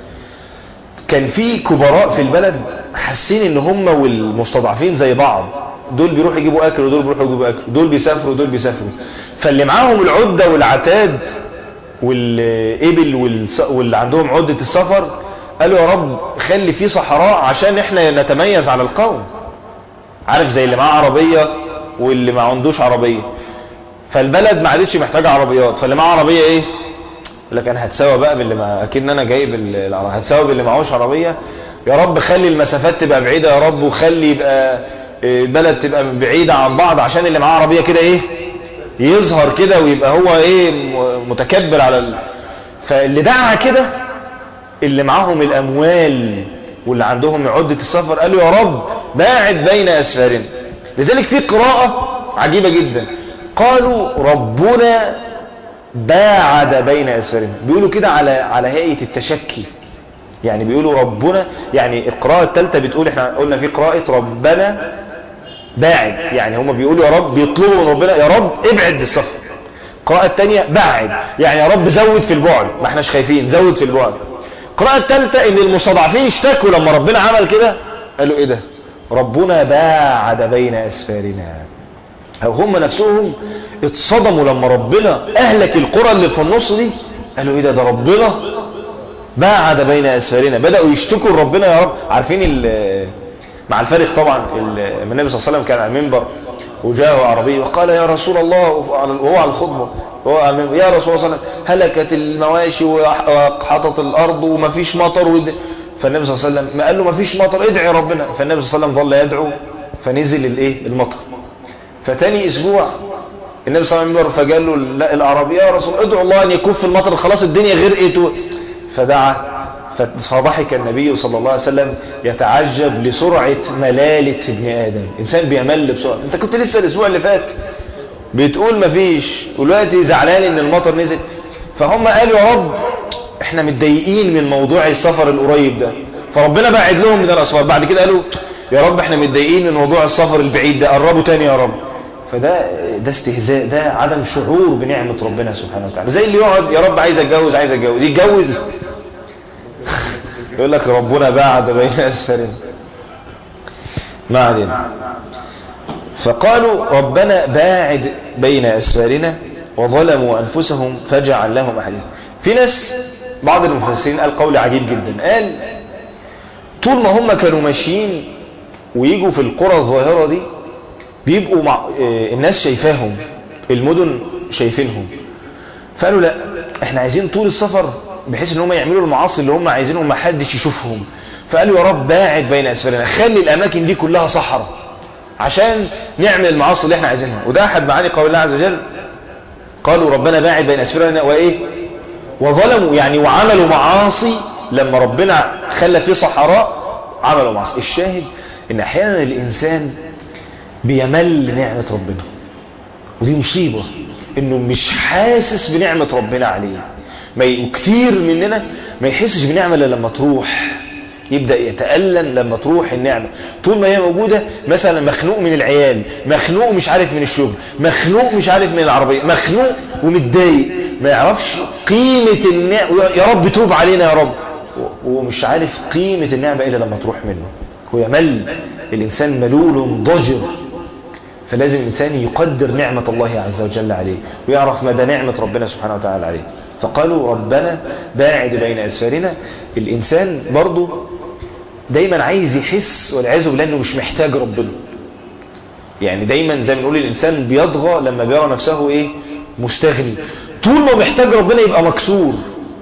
كان في كبراء في البلد حاسين ان هم والمستضعفين زي بعض، دول بيروحوا يجيبوا اكل ودول بيروحوا يجيبوا اكل، دول بيسافروا ودول بيسافروا. فاللي معاهم العدة والعتاد والإبل واللي عندهم عدة السفر قالوا يا رب خلي فيه صحراء عشان احنا نتميز على القوم. عارف زي اللي معاه عربية واللي ما عندوش عربية، فالبلد ما عادتش محتاجة عربيات، فاللي معاه عربية ايه؟ لك انا هتساوى بقى باللي ما اكيد ان انا جايب العربية، هتساوى باللي معهوش عربية. يا رب خلي المسافات تبقى بعيدة، يا رب وخلي يبقى البلد تبقى بعيدة عن بعض عشان اللي معاه عربية كده ايه يظهر كده ويبقى هو ايه متكبر على ال... فاللي دعا كده اللي معاهم الاموال واللي عندهم عدة السفر قالوا يا رب باعد بين اسفارنا. لذلك في قراءة عجيبة جدا، قالوا ربنا باعد بين اسفارنا، بيقولوا كده على على هيئة التشكي، يعني بيقولوا ربنا، يعني القراءة الثالثة بتقول، احنا قلنا في قراءة ربنا باعد، يعني هم بيقولوا يا رب، بيطلبوا من ربنا يا رب ابعد السفر. القراءة الثانية بعد، يعني يا رب زود في البعد، ما احناش خايفين، زود في البعد. القراءة الثالثة ان المستضعفين اشتكوا لما ربنا عمل كده، قالوا ايه ده؟ ربنا باعد بين اسفارنا، او هم نفسهم اتصدموا لما ربنا اهلك القرى اللي في النص دي، قالوا ايه ده؟ ده ربنا باعد بين اسفارنا، بدأوا يشتكوا لربنا يا رب. عارفين مع الفارق طبعا، النبي صلى الله عليه وسلم كان على المنبر وجاءه عربي وقال يا رسول الله، وهو على الخطبة وهو على المنبر، يا رسول الله صلى الله عليه وسلم هلكت المواشي وحطت الارض ومفيش مطر ود... فالنبي صلى الله عليه وسلم ما قال له مفيش مطر ادعي ربنا، فالنبي صلى الله عليه وسلم ظل يدعو فنزل الايه المطر. فتاني اسبوع النبي صلى الله عليه وسلم فقال له الاعرابي يا رسول ادعو الله ان يكف المطر، خلاص الدنيا غرقت. فدعا، فضحك النبي صلى الله عليه وسلم يتعجب لسرعة ملالة ابن آدم. إنسان بيمل بسرعة، انت كنت لسه الاسبوع اللي فات بتقول مفيش، ودلوقتي زعلان ان المطر نزل. فهم قالوا يا رب احنا متضايقين من موضوع السفر القريب ده، فربنا بعد لهم من الاسفار. بعد كده قالوا يا رب احنا متضايقين من موضوع السفر البعيد ده، قربوا تاني يا رب. فده ده استهزاء، ده عدم شعور بنعمة ربنا سبحانه وتعالى. زي اللي يقعد يا رب عايز اتجوز عايز اتجوز يتجوز يقول لك ربنا باعد بين اسفارنا. ما علينا. فقالوا ربنا باعد بين اسفارنا وظلموا انفسهم فجعل لهم احاديث. في ناس بعض المفسرين قال قول عجيب جدا، قال طول ما هم كانوا ماشيين ويجوا في القرى الظاهرة دي بيبقوا مع الناس شايفاهم، المدن شايفينهم، فقالوا لا احنا عايزين طول السفر بحيث ان هم يعملوا المعاصي اللي هم عايزينهم ما حدش يشوفهم. فقالوا يا رب باعد بين اسفارنا، خلي الاماكن دي كلها صحراء عشان نعمل المعاصي اللي احنا عايزينها. وده احد معاني قول الله عز وجل، قالوا ربنا باعد بين اسفارنا وايه وظلموا، يعني وعملوا معاصي. لما ربنا خلى فيه صحراء عملوا معاصي. الشاهد ان احيانا الانسان بيمل نعمة ربنا، ودي مصيبة انه مش حاسس بنعمة ربنا عليه. ما ي... وكتير مننا ما يحسش بنعمة الا لما تروح، يبدأ يتألم لما تروح النعمة. طول ما هي موجودة مثلا مخنوق من العيال، مخنوق مش عارف من الشغل، مخنوق مش عارف من العربية، مخنوق ومتضايق، ما يعرفش قيمة النعمة. يا رب توب علينا يا رب، ومش عارف قيمة النعمة إلا لما تروح منه. هو يمل، الإنسان ملول ضجر. فلازم الإنسان يقدر نعمة الله عز وجل عليه ويعرف مدى نعمة ربنا سبحانه وتعالى عليه. فقالوا ربنا باعد بين أسفارنا. الإنسان برضو دايما عايز يحس والعياذ بالله انه مش محتاج ربنا. يعني دايما زي ما نقول الإنسان بيضغى لما بيرى نفسه ايه مستغني. طول ما محتاج ربنا يبقى مكسور.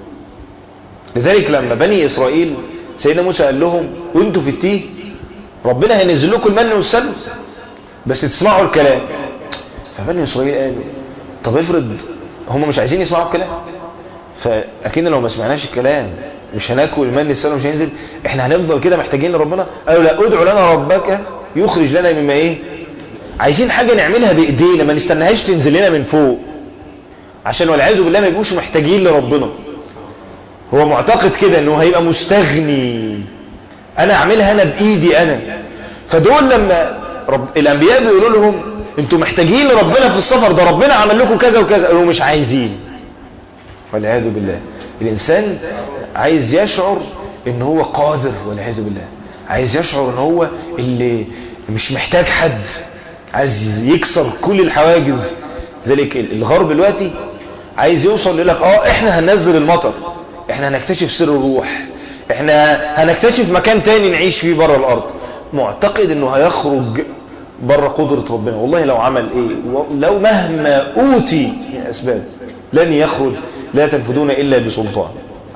لذلك لما بني إسرائيل سيدنا موسى قال لهم وانتوا في التيه ربنا هينزل لكم المن والسلوى بس تسمعوا الكلام. فبني إسرائيل قالوا طب افرض هم مش عايزين يسمعوا الكلام، فأكيد لو ما سمعناش الكلام مش هناكل المن والسلوى مش هينزل، احنا هنفضل كده محتاجين لربنا. قالوا لا، ادعوا لنا ربك يخرج لنا مما ايه، عايزين حاجة نعملها بايدينا ما نستناهاش تنزل لنا من فوق، عشان والعياذ بالله ما يبقوش محتاجين لربنا. هو معتقد كده انه هيبقى مستغني، انا اعملها انا بايدي انا. فدول لما رب... الانبياء بيقولوا لهم انتوا محتاجين لربنا في السفر ده، ربنا عمل لكم كذا وكذا، قالوا مش عايزين. والعياذ بالله الانسان عايز يشعر ان هو قادر، والعياذ بالله عايز يشعر ان هو اللي مش محتاج حد، عايز يكسر كل الحواجز. ذلك الغرب دلوقتي عايز يوصل لك اه احنا هننزل المطر، احنا هنكتشف سر الروح، احنا هنكتشف مكان تاني نعيش فيه بره الارض. معتقد انه هيخرج بره قدرة ربنا. والله لو عمل ايه، لو مهما اوتي من اسباب لن يخرج، لا تنفذون الا بسلطان.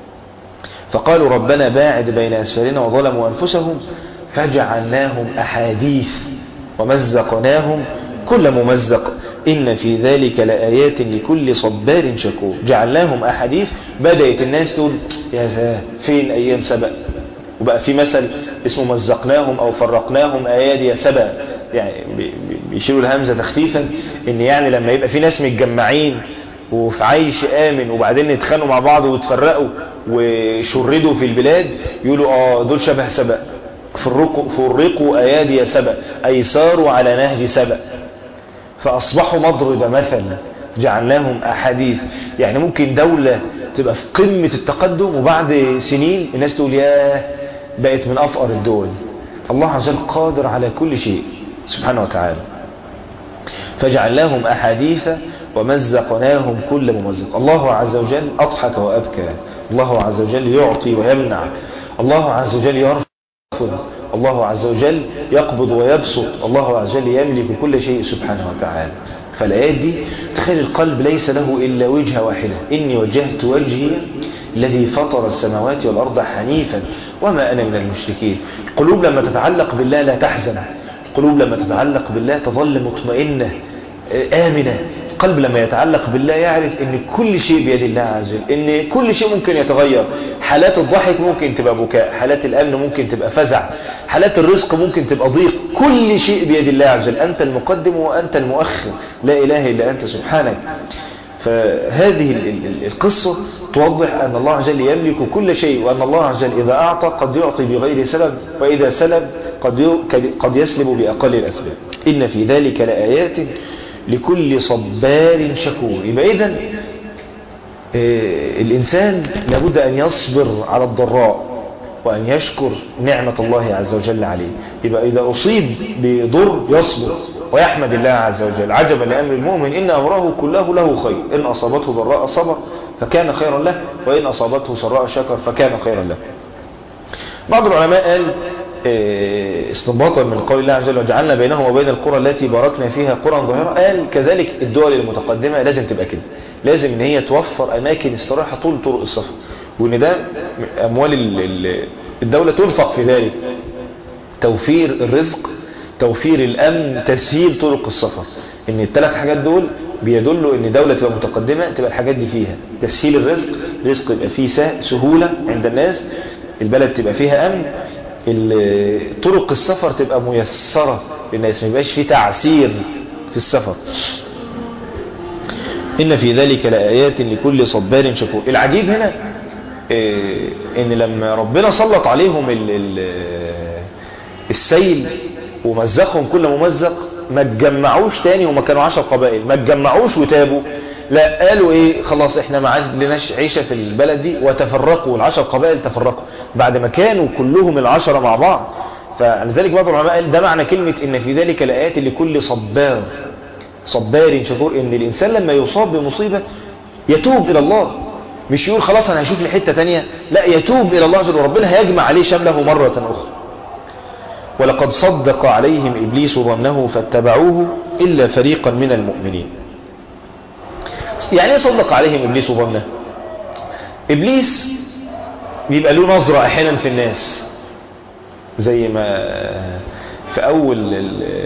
فقالوا ربنا باعد بين اسفارنا وظلموا انفسهم فجعلناهم احاديث ومزقناهم كل ممزق إن في ذلك لآيات لكل صبار شكور. جعلناهم أحاديث، بدأت الناس تقول يا فين أيام سبأ، وبقى في مثل اسمه مزقناهم أو فرقناهم آيات يا سبأ، يعني بيشيلوا الهمزة تخفيفا، إن يعني لما يبقى في ناس متجمعين وفي عيش آمن وبعدين يتخانوا مع بعض ويتفرقوا وشردوا في البلاد يقولوا آه دول شبه سبأ. فرقوا, فرقوا أيادي سبأ أي ساروا على نهج سبأ فأصبحوا مضرب مثل. جعلناهم أحاديث، يعني ممكن دولة تبقى في قمة التقدم وبعد سنين الناس تقول ياه بقت من أفقر الدول. الله عز وجل قادر على كل شيء سبحانه وتعالى. فجعلناهم أحاديث ومزقناهم كل ممزق. الله عز وجل أضحك وأبكى، الله عز وجل يعطي ويمنع، الله عز وجل يرفع، الله عز وجل يقبض ويبسط، الله عز وجل يملك كل شيء سبحانه وتعالى. فالآيات دي تخيل القلب ليس له إلا وجهة واحدة، إني وجهت وجهي الذي فطر السماوات والأرض حنيفا وما أنا من المشركين. القلوب لما تتعلق بالله لا تحزن، القلوب لما تتعلق بالله تظل مطمئنة آمنة. القلب لما يتعلق بالله يعرف ان كل شيء بيد الله عز وجل، ان كل شيء ممكن يتغير. حالات الضحك ممكن تبقى بكاء، حالات الامن ممكن تبقى فزع، حالات الرزق ممكن تبقى ضيق، كل شيء بيد الله عز وجل. انت المقدم وانت المؤخر، لا اله الا انت سبحانك. فهذه القصة توضح ان الله عز وجل يملك كل شيء، وان الله عز وجل اذا اعطى قد يعطي بغير سبب، واذا سلب قد قد يسلب باقل الاسباب. ان في ذلك لآيات لكل صبار شكور. يبقى إذن الإنسان لابد أن يصبر على الضراء وأن يشكر نعمة الله عز وجل عليه. يبقى إذا أصيب بضر يصبر ويحمد الله عز وجل. عجبا لأمر المؤمن إن أمره كله له خير، إن أصابته ضراء صبر فكان خيرا له، وإن أصابته سراء شكر فكان خيرا له. بعض العلماء قال استنباطا من قول الله عز وجل وجعلنا بينهم وبين القرى التي باركنا فيها قرى ظاهرة، قال كذلك الدول المتقدمة لازم تبقى كده، لازم ان هي توفر اماكن استراحة طول طرق السفر، وان ده اموال الدولة تنفق في ذلك. توفير الرزق، توفير الامن، تسهيل طرق السفر. ان الثلاث حاجات دول بيدلوا ان دولة تبقى متقدمة تبقى الحاجات دي فيها تسهيل الرزق، رزق يبقى فيه سهولة عند الناس، البلد تبقى فيها امن، طرق السفر تبقى ميسرة للناس، ما يبقاش فيه تعسير في السفر. إن في ذلك لآيات لكل صبار شكور. العجيب هنا إيه إن لما ربنا سلط عليهم ال ال السيل ومزقهم كل ممزق ما تجمعوش تاني، وما كانوا عشر قبائل، ما تجمعوش وتابوا، لا قالوا ايه خلاص احنا ما عندناش عيشة في البلد دي، وتفرقوا العشر قبائل تفرقوا بعد ما كانوا كلهم العشرة مع بعض. فلذلك بعض العلماء قال ده معنى كلمة إن في ذلك لآيات لكل صبار صبار شكور، إن الإنسان لما يصاب بمصيبة يتوب إلى الله، مش يقول خلاص أنا هشوف لي حتة تانية، لا يتوب إلى الله جل وعلا، ربنا هيجمع عليه شمله مرة أخرى. ولقد صدق عليهم إبليس ظنه فاتبعوه إلا فريقا من المؤمنين. يعني ايه صدق عليهم إبليس ظنه؟ إبليس بيبقى له نظرة أحيانا في الناس، زي ما في أول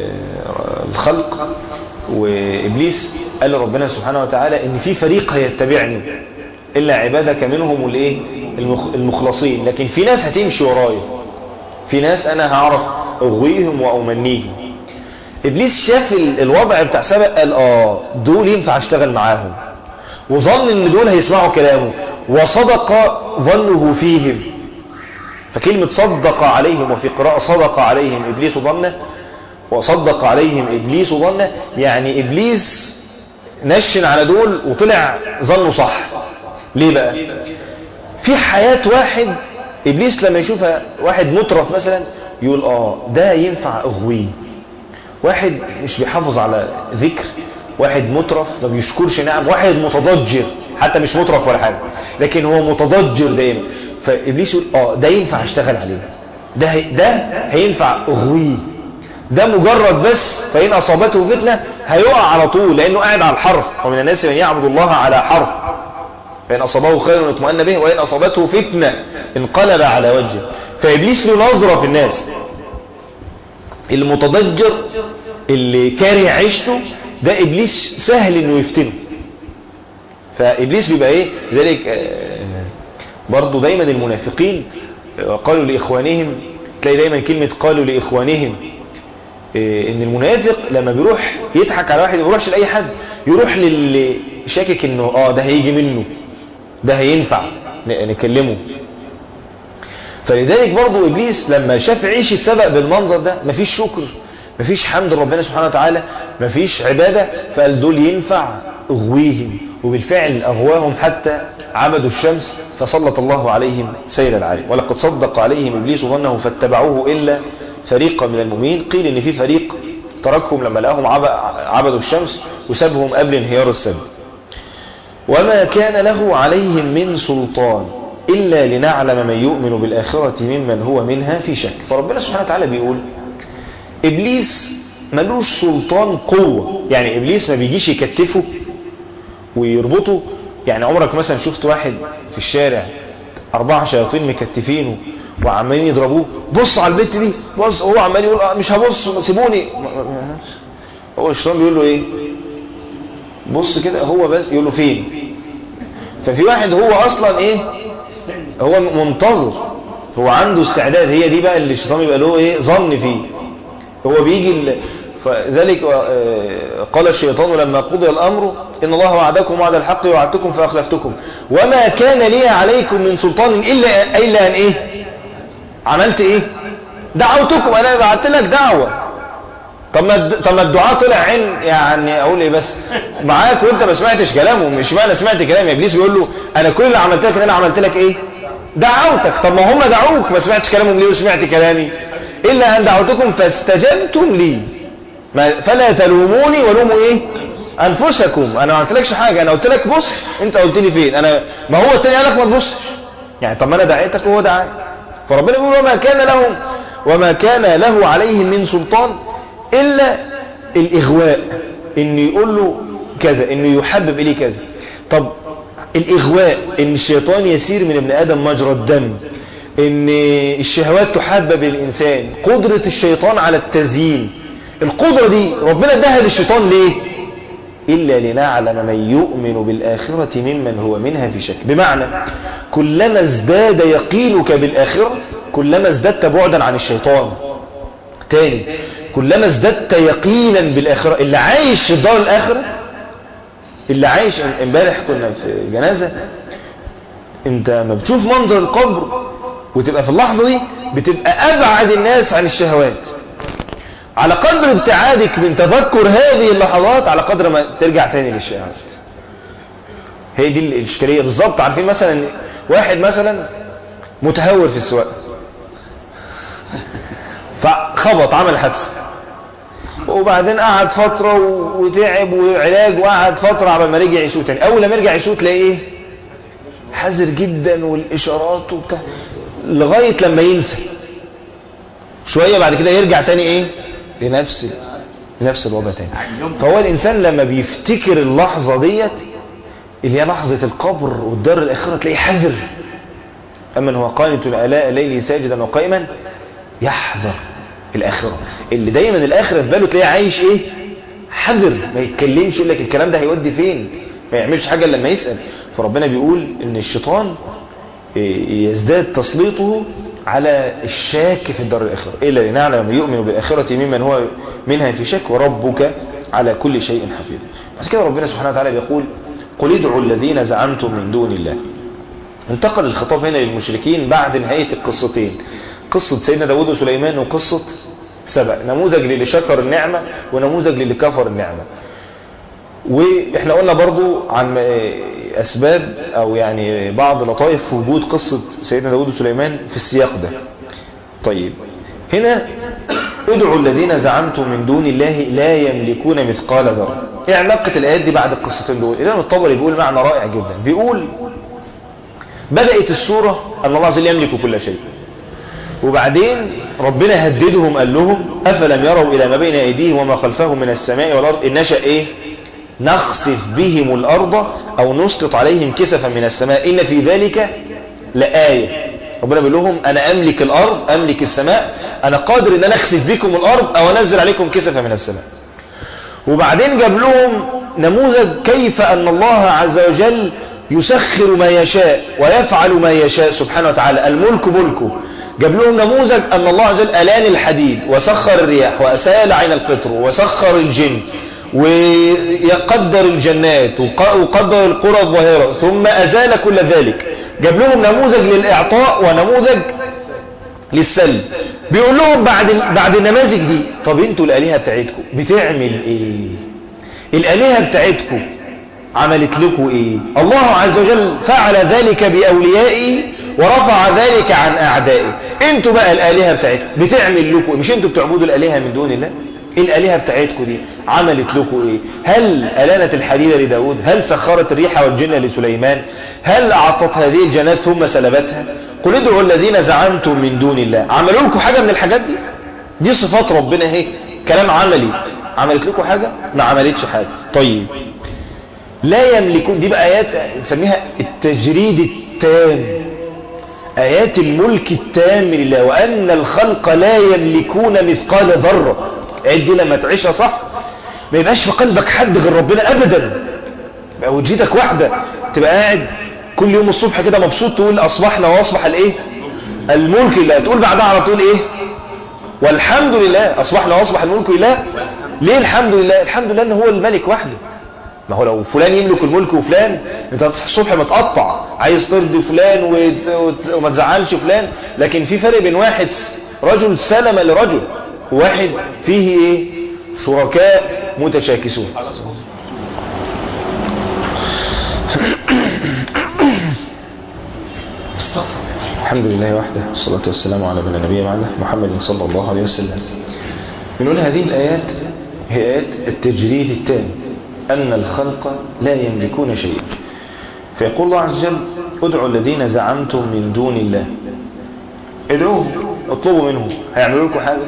الخلق وإبليس قال ربنا سبحانه وتعالى إن في فريق هيتبعني إلا عبادك منهم الإيه المخلصين، لكن في ناس هتمشي ورايا، في ناس أنا هعرف أغويهم وأمنيهم. إبليس شاف الوضع بتاع سبق قال آه دول ينفع اشتغل معاهم، وظن إن دول هيسمعوا كلامه، وصدق ظنه فيهم. فكلمة صدق عليهم، وفي قراءة صدق عليهم إبليس ظنه، وصدق عليهم إبليس ظنه، يعني إبليس نشن على دول وطلع ظنه صح. ليه بقى؟ في حياة واحد إبليس لما يشوف واحد مترف مثلا يقول آه ده ينفع أغويه، واحد مش بيحافظ على ذكر، واحد مترف ما بيشكرش نعم، واحد متضجر حتى مش مترف ولا حاجة لكن هو متضجر دائما، فإبليس يقول آه ده ينفع اشتغل عليه، ده هي ده هينفع أغويه، ده مجرد بس فإن أصابته فتنة هيقع على طول لأنه قاعد على الحرف، ومن الناس من يعبد الله على حرف، فإن أصابه خير اطمأن به وإن أصابته فتنة انقلب على وجهه. فإبليس له نظرة في الناس، المتضجر اللي كاره عيشته ده إبليس سهل إنه يفتنه. فإبليس بيبقى إيه لذلك برضو دايما المنافقين قالوا لإخوانهم، تلاقي دايما كلمة قالوا لإخوانهم، إن المنافق لما بيروح يضحك على واحد ما بيروحش لأي حد، يروح للي شاكك إنه آه ده هيجي منه، ده هينفع نكلمه. فلذلك برضو إبليس لما شاف عيش السبق بالمنظر ده، مفيش شكر، مفيش حمد ربنا سبحانه وتعالى، مفيش عبادة، فقال دول ينفع أغويهم، وبالفعل أغواهم حتى عبدوا الشمس فسلط الله عليهم سيل العالم. ولقد صدق عليهم إبليس ظنه فاتبعوه إلا فريقا من المؤمنين. قيل إن في فريق تركهم لما لقاهم عبدوا الشمس وسابهم قبل انهيار السد. وما كان له عليهم من سلطان إلا لنعلم من يؤمن بالآخرة ممن هو منها في شك. فربنا سبحانه وتعالى بيقول إبليس ملوش سلطان قوة، يعني إبليس ما بيجيش يكتفه ويربطه. يعني عمرك مثلا شفت واحد في الشارع أربعة شياطين مكتفينه وعمالين يضربوه، بص على البت دي، بص، هو عمال يقول آه مش هبص سيبوني، هو الشيطان بيقول له ايه؟ بص كده، هو بس يقول له فين؟ ففي واحد هو اصلا ايه؟ هو منتظر، هو عنده استعداد، هي دي بقى اللي الشيطان يبقى له ايه؟ ظن فيه. هو بيجي فذلك قال الشيطان لما قضي الأمر إن الله وعدكم وعد الحق وعدتكم فأخلفتكم وما كان لي عليكم من سلطان إلا, إلا أن إيه عملت إيه دعوتكم، أنا بعت لك دعوة. طب ما طب ما الدعاء طلع عين، يعني أقول إيه بس معاك وأنت ما سمعتش كلامه، مش معنى سمعت كلام يا إبليس بيقول له أنا كل اللي عملت لك إن أنا عملت لك إيه دعوتك. طب ما هم دعوك ما سمعتش كلامهم ليه وسمعت كلامي؟ إلا أن دعوتكم فاستجبتم لي فلا تلوموني ولوموا ايه انفسكم، انا ما قلتلكش حاجه، انا قلت لك بص انت قلت لي فين، انا ما هو التاني قال لك ما تبصش، يعني طب ما انا دعيتك وهو دعاك. فربنا بيقول وما كان لهم وما كان له عليهم من سلطان الا الاغواء، ان يقول له كذا، انه يحبب اليه كذا. طب الاغواء ان الشيطان يسير من ابن ادم مجرى الدم، ان الشهوات تحبب الانسان، قدره الشيطان على التزيين، القدرة دي ربنا اداها للشيطان ليه؟ إلا لنعلم من يؤمن بالآخرة ممن هو منها في شك. بمعنى كلما ازداد يقينك بالآخرة كلما ازددت بعدا عن الشيطان. تاني، كلما ازددت يقينا بالآخرة، اللي عايش في الدار الآخرة اللي عايش امبارح كنا في جنازة، انت ما بتشوف منظر القبر وتبقى في اللحظة دي بتبقى ابعد الناس عن الشهوات. على قدر ابتعادك من تذكر هذه اللحظات على قدر ما ترجع تاني للشهوات. هي دي الاشكالية بالظبط. عارفين مثلا واحد مثلا متهور في السواقه فخبط عمل حادثه، وبعدين قعد فترة وتعب وعلاج، وقعد فترة على ما رجع يسوق تاني. اول ما يرجع يسوق تلاقيه ايه؟ حذر جدا والاشارات وبتاع، لغاية لما ينسى شوية بعد كده يرجع تاني ايه؟ لنفس لنفس الوضع تاني. فهو الانسان لما بيفتكر اللحظة ديت اللي هي لحظة القبر والدار الاخرة تلاقيه حذر. اما هو قانت آلاء الليل ساجدا وقائما يحذر الآخرة. اللي دايما الآخرة في باله تلاقيه عايش ايه؟ حذر، ما يتكلمش، يقول لك الكلام ده هيودي فين، ما يعملش حاجة لما يسأل. فربنا بيقول ان الشيطان يزداد تسليطه على الشاك في الدار الآخرة، إلا لنعلم من يؤمن بالآخرة ممن هو منها في شك وربك على كل شيء حفيظ. بس كده ربنا سبحانه وتعالى بيقول قل ادعوا الذين زعمتم من دون الله. انتقل الخطاب هنا للمشركين بعد نهاية القصتين، قصة سيدنا داود وسليمان وقصة سبأ، نموذج للي شكر النعمة ونموذج للي كفر النعمة. واحنا قلنا برضو عن اسباب او يعني بعض لطائف في وجود قصة سيدنا داود وسليمان في السياق ده. طيب هنا ادعوا الذين زعمتم من دون الله لا يملكون مثقال ذرة. ايه علاقة الايات دي بعد القصتين دول؟ الامام الطبري بيقول معنى رائع جدا، بيقول بدأت السورة ان الله عز وجل يملك كل شيء، وبعدين ربنا هددهم قال لهم أفلم يروا إلى ما بين أيديهم وما خلفهم من السماء والأرض إن نشأ إيه؟ نخسف بهم الأرض أو نسقط عليهم كسفا من السماء إن في ذلك لآية. ربنا بيقول لهم أنا أملك الأرض، أملك السماء، أنا قادر إن أنا أخسف بكم الأرض أو أنزل عليكم كسفا من السماء. وبعدين جاب لهم نموذج كيف أن الله عز وجل يسخر ما يشاء ويفعل ما يشاء سبحانه وتعالى، الملك ملكه. جاب لهم نموذج أن الله عز وجل ألان الحديد وسخر الرياح وأسال عين القطر وسخر الجن ويقدر الجنات وقدر القرى الظاهرة ثم أزال كل ذلك. جاب لهم نموذج للإعطاء ونموذج للسلب. بيقول لهم بعد بعد النماذج دي طب انتوا الآلهة بتاعتكم بتعمل ايه؟ الآلهة بتاعتكم عملت لكم ايه؟ الله عز وجل فعل ذلك بأوليائه ورفع ذلك عن أعدائه. انتوا بقى الآلهة بتاعتكم بتعمل لكم، مش انتوا بتعبدوا الآلهة من دون الله؟ الآلهة بتاعتكم دي عملت لكم ايه؟ هل ألانت الحديد لداود؟ هل سخرت الريح والجن لسليمان؟ هل أعطت هذه الجنات ثم سلبتها؟ قل ادعوا الذين زعمتم من دون الله. عملوا لكم حاجة من الحاجات دي؟ دي صفات ربنا اهي، كلام عملي. عملت لكم حاجة؟ ما عملتش حاجة. طيب لا يملكون، دي بقى آيات نسميها التجريد التام، آيات الملك التام لله، وأن الخلق لا يملكون مثقال ذرة. الآيات دي لما تعيشها صح ما يبقاش في قلبك حد غير ربنا أبدا، يبقى وجهتك واحدة، تبقى قاعد كل يوم الصبح كده مبسوط تقول أصبحنا وأصبح الإيه؟ الملك لله. تقول بعدها على طول إيه؟ والحمد لله. أصبحنا وأصبح الملك لله. ليه الحمد لله؟ الحمد لله أنه هو الملك وحده. ما هو لو فلان يملك الملك وفلان، انت تصحى الصبح متقطع عايز ترضي فلان وت... وما تزعلش فلان. لكن في فرق بين واحد رجل سلم لرجل وواحد فيه ايه؟ شركاء متشاكسون. الحمد لله وحده والصلاة والسلام على من النبي بعده محمد صلى الله عليه وسلم. بنقول هذه الآيات هي آيات التجريد التام، أن الخلق لا يملكون شيئا. فيقول الله عز وجل ادعوا الذين زعمتم من دون الله. ادعوهم، اطلبوا منهم، هيعملوا لكم حاجة؟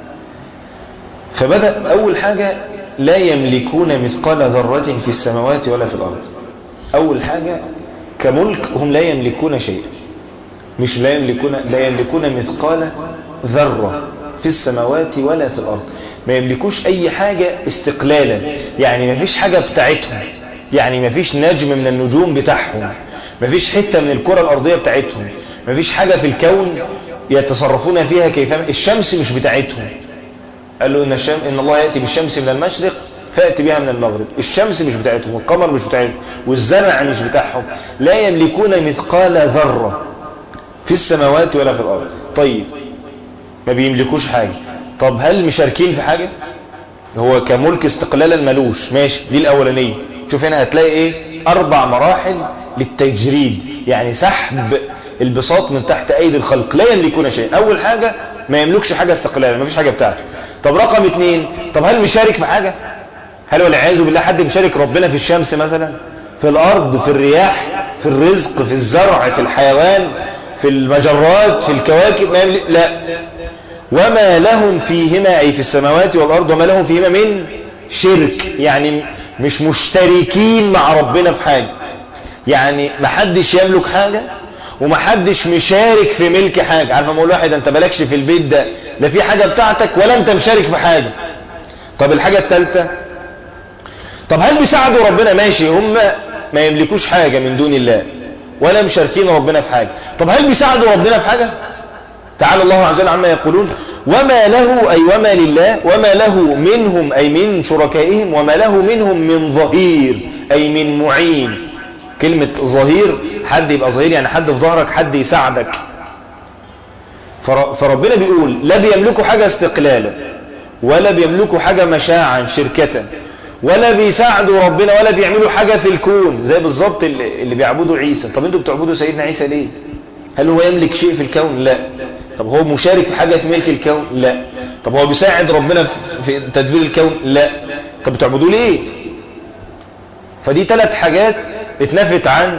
فبدأ أول حاجة لا يملكون مثقال ذرة في السماوات ولا في الأرض. أول حاجة كملك هم لا يملكون شيئا، مش لا يملكون لا يملكون مثقال ذرة في السماوات ولا في الأرض. ما يملكوش أي حاجة استقلالا، يعني ما فيش حاجة بتاعتهم، يعني ما فيش نجم من النجوم بتاعهم، ما فيش حتة من الكرة الأرضية بتاعتهم، ما فيش حاجة في الكون يتصرفون فيها كيفما. الشمس مش بتاعتهم. قال له إن, الشم... إن الله يأتي بالشمس من المشرق فأتي بها من المغرب. الشمس مش بتاعتهم والقمر مش بتاعتهم والزرع مش بتاعهم، لا يملكون مثقال ذرة في السماوات ولا في الأرض. طيب ما بيملكوش حاجة، طب هل مشاركين في حاجة؟ هو كملك استقلالا ملوش، ماشي، دي الأولانية. شوف هنا هتلاقي ايه؟ أربع مراحل للتجريد، يعني سحب البساط من تحت أيدي الخلق. لا يملكون شيء. أول حاجة ما يملكش حاجة استقلالا، ما فيش حاجة بتاعته. طب رقم اتنين، طب هل مشارك في حاجة؟ هل والعياذ بالله حد مشارك ربنا في الشمس مثلا، في الأرض، في الرياح، في الرزق، في الزرع، في الحيوان، في المجرات، في الكواكب؟ ما يملك. لا. وما لهم فيهما أي في السماوات والأرض وما لهم فيهما من شرك، يعني مش مشتركين مع ربنا في حاجة، يعني محدش يملك حاجة ومحدش مشارك في ملك حاجة. عارف ما اقول واحد انت مالكش في البيت ده، لا في حاجة بتاعتك ولا انت مشارك في حاجة. طب الحاجة الثالثة، طب هل بيساعدوا ربنا؟ ماشي، هم ما يملكوش حاجة من دون الله ولا مشاركين ربنا في حاجة. طب هل بيساعدوا ربنا في حاجة؟ تعالى الله عز وجل عما يقولون. وما له أي وما لله، وما له منهم أي من شركائهم، وما له منهم من ظهير أي من معين. كلمة ظهير، حد يبقى ظهير يعني حد في ظهرك، حد يساعدك. فربنا بيقول لا بيملكوا حاجة استقلالا ولا بيملكوا حاجة مشاعا شركة ولا بيساعدوا ربنا ولا بيعملوا حاجة في الكون، زي بالظبط اللي بيعبدوا عيسى. طب انتوا بتعبدوا سيدنا عيسى ليه؟ هل هو يملك شيء في الكون؟ لا. طب هو مشارك في حاجة في ملك الكون؟ لا. طب هو بيساعد ربنا في تدبير الكون؟ لا. طب بتعبدوا ليه؟ فدي ثلاث حاجات اتنفت عن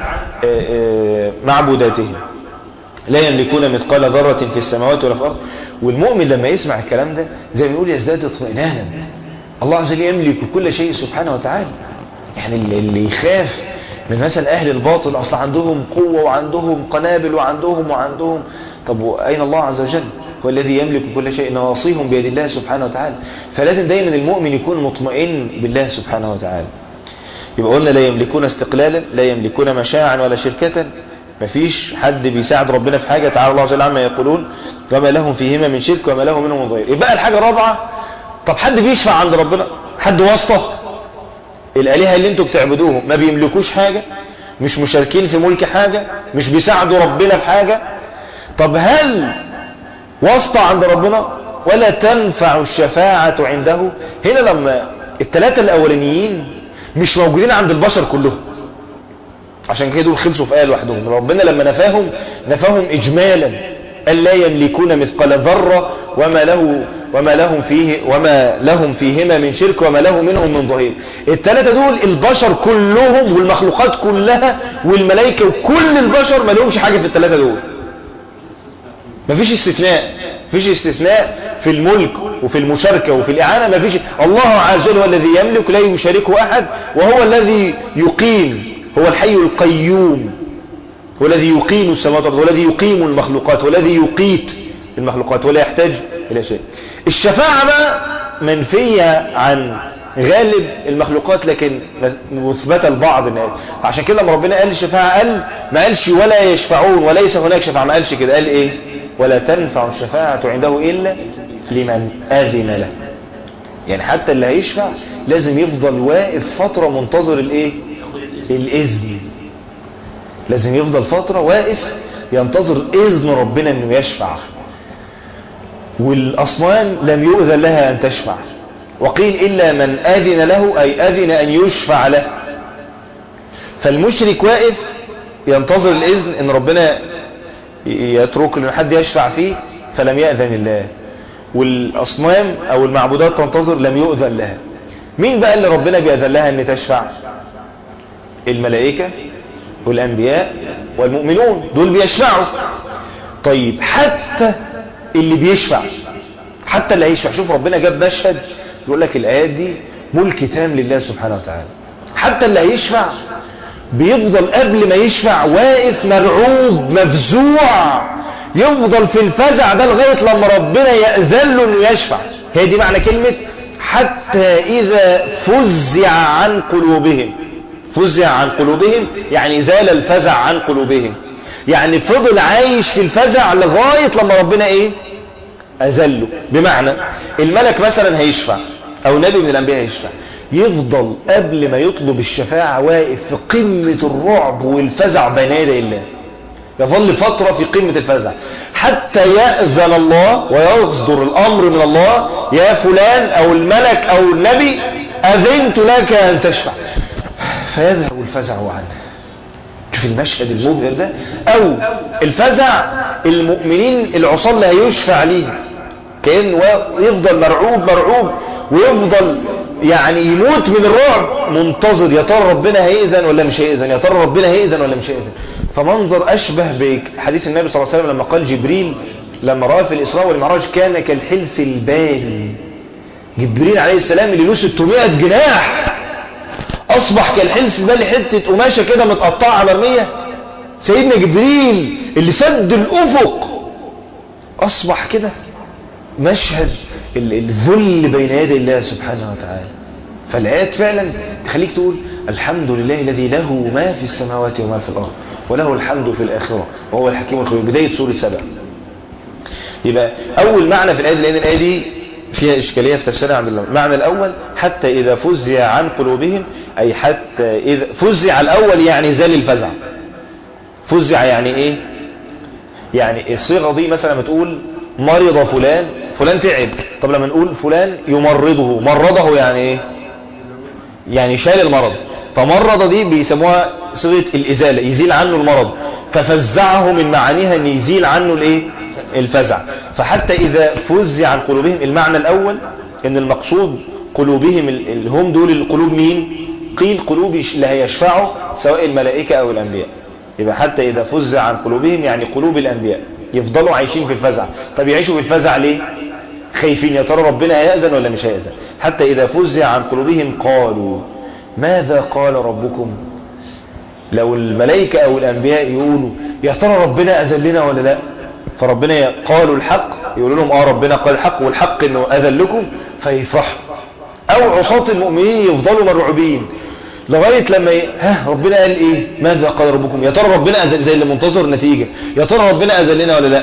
معبوداتهم. لا يملكون مثقال ذرة في السماوات ولا في الأرض. والمؤمن لما يسمع الكلام ده زي ما يقول يزداد اطمئنانا. الله عز وجل يملك كل شيء سبحانه وتعالى. يعني اللي يخاف من مثلا أهل الباطل، أصل عندهم قوة وعندهم قنابل وعندهم وعندهم. طب أين الله عز وجل؟ هو الذي يملك كل شيء، نواصيهم بيد الله سبحانه وتعالى. فلازم دايما المؤمن يكون مطمئن بالله سبحانه وتعالى. يبقى قلنا لا يملكون استقلالا، لا يملكون مشاعا ولا شركة، مفيش حد بيساعد ربنا في حاجة. تعالى الله عز وجل عما يقولون وما لهم فيهما من شرك وما له منهم من ظهير. يبقى الحاجة الرابعة، طب حد بيشفع عند ربنا؟ حد واسطة؟ الآلهة اللي انتوا بتعبدوهم ما بيملكوش حاجة، مش مشاركين في ملك حاجة، مش بيساعدوا ربنا في حاجة. طب هل واسطة عند ربنا؟ ولا تنفع الشفاعة عنده. هنا لما الثلاثة الأولانيين مش موجودين عند البشر كلهم، عشان كده دول خلصوا في آية لوحدهم. ربنا لما نفاهم نفاهم إجمالا، قال لا يملكون مثقال ذرة وما له وما لهم فيه وما لهم فيهما من شرك وما له منهم من ظهير. الثلاثة دول البشر كلهم والمخلوقات كلها والملائكة وكل البشر ما لهمش حاجة في الثلاثة دول. مفيش استثناء، مفيش استثناء في الملك وفي المشاركة وفي الإعانة. مفيش. الله عز وجل هو الذي يملك لا يشاركه أحد، وهو الذي يقيم، هو الحي القيوم، هو الذي يقيم السماوات والأرض، هو الذي يقيم المخلوقات، هو الذي يقيت المخلوقات ولا يحتاج إلى شيء. الشفاعة بقى منفية عن غالب المخلوقات لكن مثبتة لبعض الناس. عشان كده لما ربنا قال الشفاعة قال ما قالش ولا يشفعون وليس هناك شفاعة، ما قالش كده، قال ايه؟ ولا تنفع الشفاعة عنده إلا لمن أذن له. يعني حتى اللي هيشفع لازم يفضل واقف فترة منتظر الايه؟ الإذن. لازم يفضل فترة واقف ينتظر إذن ربنا انه يشفع. والأصنام لم يؤذن لها أن تشفع، وقيل إلا من أذن له أي أذن أن يشفع له. فالمشرك واقف ينتظر الإذن ان ربنا يترك لأن حد يشفع فيه فلم يأذن الله. والأصنام أو المعبودات تنتظر لم يؤذن لها. مين بقى اللي ربنا بيأذن لها أن تشفع؟ الملائكة والأنبياء والمؤمنون، دول بيشفعوا. طيب حتى اللي بيشفع، حتى اللي هيشفع، شوف ربنا جاب مشهد يقول لك الآيات دي ملك تام لله سبحانه وتعالى. حتى اللي هيشفع بيفضل قبل ما يشفع واقف مرعوب مفزوع، يفضل في الفزع ده لغاية لما ربنا يأذن له انه يشفع. هي دي معنى كلمة حتى إذا فزع عن قلوبهم. فزع عن قلوبهم يعني زال الفزع عن قلوبهم، يعني فضل عايش في الفزع لغاية لما ربنا ايه؟ أذله. بمعنى الملك مثلا هيشفع او نبي من الانبياء هيشفع، يفضل قبل ما يطلب الشفاعة واقف في قمة الرعب والفزع بين يدي الله، يظل فترة في قمة الفزع حتى يأذن الله ويصدر الأمر من الله: يا فلان أو الملك أو النبي أذنت لك أن تشفع، فيذهب الفزع عنه. شوف المشهد المبهر ده. أو الفزع المؤمنين العصاة اللي هيشفع ليه، كأنه يفضل مرعوب مرعوب ويفضل يعني يموت من الرعب منتظر، يا ترى ربنا هيأذن ولا مش هيأذن، يا ترى ربنا هيأذن ولا مش هيأذن. فمنظر أشبه بحديث النبي صلى الله عليه وسلم لما قال جبريل لما رأى في الإسراء والمعراج كان كالحلس البالي. جبريل عليه السلام اللي له ستمائة جناح أصبح كالحلس البالي، حتة قماشة كده متقطعة مرمية. سيدنا جبريل اللي سد الأفق أصبح كده. مشهد الذل بين يدي الله سبحانه وتعالى. فالآيات فعلا تخليك تقول الحمد لله الذي له ما في السماوات وما في الأرض وله الحمد في الآخرة وهو الحكيم الخبير. بداية سورة سبأ. يبقى أول معنى في الآية دي، لأن الآية دي فيها إشكالية في تفسيرها عند الله. المعنى الأول حتى إذا فزع عن قلوبهم، أي حتى إذا فزع الأول يعني زال الفزع. فزع يعني إيه؟ يعني الصيغة دي مثلا لما تقول مرض فلان، فلان تعب. طب لما نقول فلان يمرضه، مرضه يعني ايه؟ يعني شال المرض. فمرض دي بيسموها صيغه الازاله، يزيل عنه المرض. ففزعه من معانيها ان يزيل عنه الايه؟ الفزع. فحتى اذا فزع عن قلوبهم، المعنى الاول ان المقصود قلوبهم اللي هم دول القلوب مين؟ قيل قلوب اللي هيشفعوا سواء الملائكه او الانبياء. يبقى حتى اذا فزع عن قلوبهم يعني قلوب الانبياء، يفضلوا عايشين في الفزع. طب يعيشوا في الفزع ليه؟ خايفين يا ترى ربنا هيأذن ولا مش هيأذن. حتى إذا فزع عن قلوبهم قالوا ماذا قال ربكم. لو الملائكة أو الأنبياء يقولوا يا ترى ربنا أذن لنا ولا لا، فربنا قالوا الحق، يقولوا لهم آه ربنا قال الحق والحق إنه أذن لكم، فيفرحوا. أو عصاة المؤمنين يفضلوا مرعوبين لغاية لما ي... ها ربنا قال ايه؟ ماذا قال ربكم، يا ترى ربنا أذن، زي اللي منتظر النتيجة، يا ترى ربنا أذن لنا ولا لا.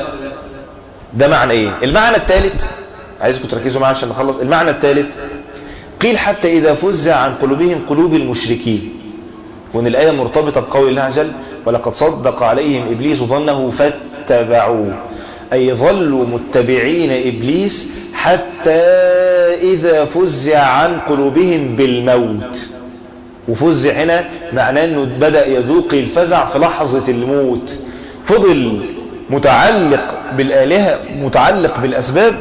ده معنى ايه؟ المعنى الثالث عايزكم تركزوا معايا عشان نخلص. المعنى الثالث قيل حتى إذا فزع عن قلوبهم قلوب المشركين، وان الآية مرتبطة بقول الله عز وجل ولقد صدق عليهم إبليس ظنه فاتبعوه، أي ظلوا متبعين إبليس حتى إذا فزع عن قلوبهم بالموت. وفزع هنا معناه أنه بدأ يذوق الفزع في لحظة الموت، فضل متعلق بالآلهة متعلق بالأسباب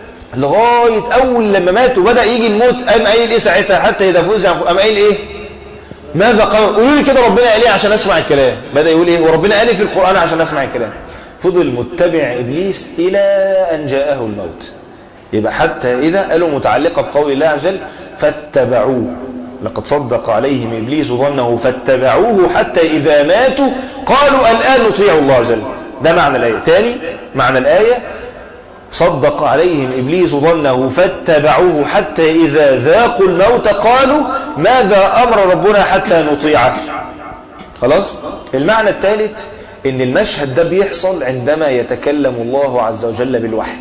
لغاية أول لما مات وبدأ يجي الموت. قام قايل إيه ساعتها؟ حتى إذا فزع قام قايل إيه؟ ماذا قال؟ قولوا لي كده ربنا قال إيه عشان أسمع الكلام. بدأ يقول إيه؟ وربنا قال إيه في القرآن عشان أسمع الكلام. فضل متبع إبليس إلى أن جاءه الموت. يبقى حتى إذا قالوا متعلقة بقول الله عز وجل فاتبعوه، لقد صدق عليهم إبليس ظنه فاتبعوه حتى إذا ماتوا قالوا الآن نطيع الله عز وجل. ده معنى الآية. تاني معنى الآية صدق عليهم إبليس ظنه فاتبعوه حتى إذا ذاقوا الموت قالوا ماذا أمر ربنا حتى نطيعه. خلاص. المعنى الثالث إن المشهد ده بيحصل عندما يتكلم الله عز وجل بالوحي.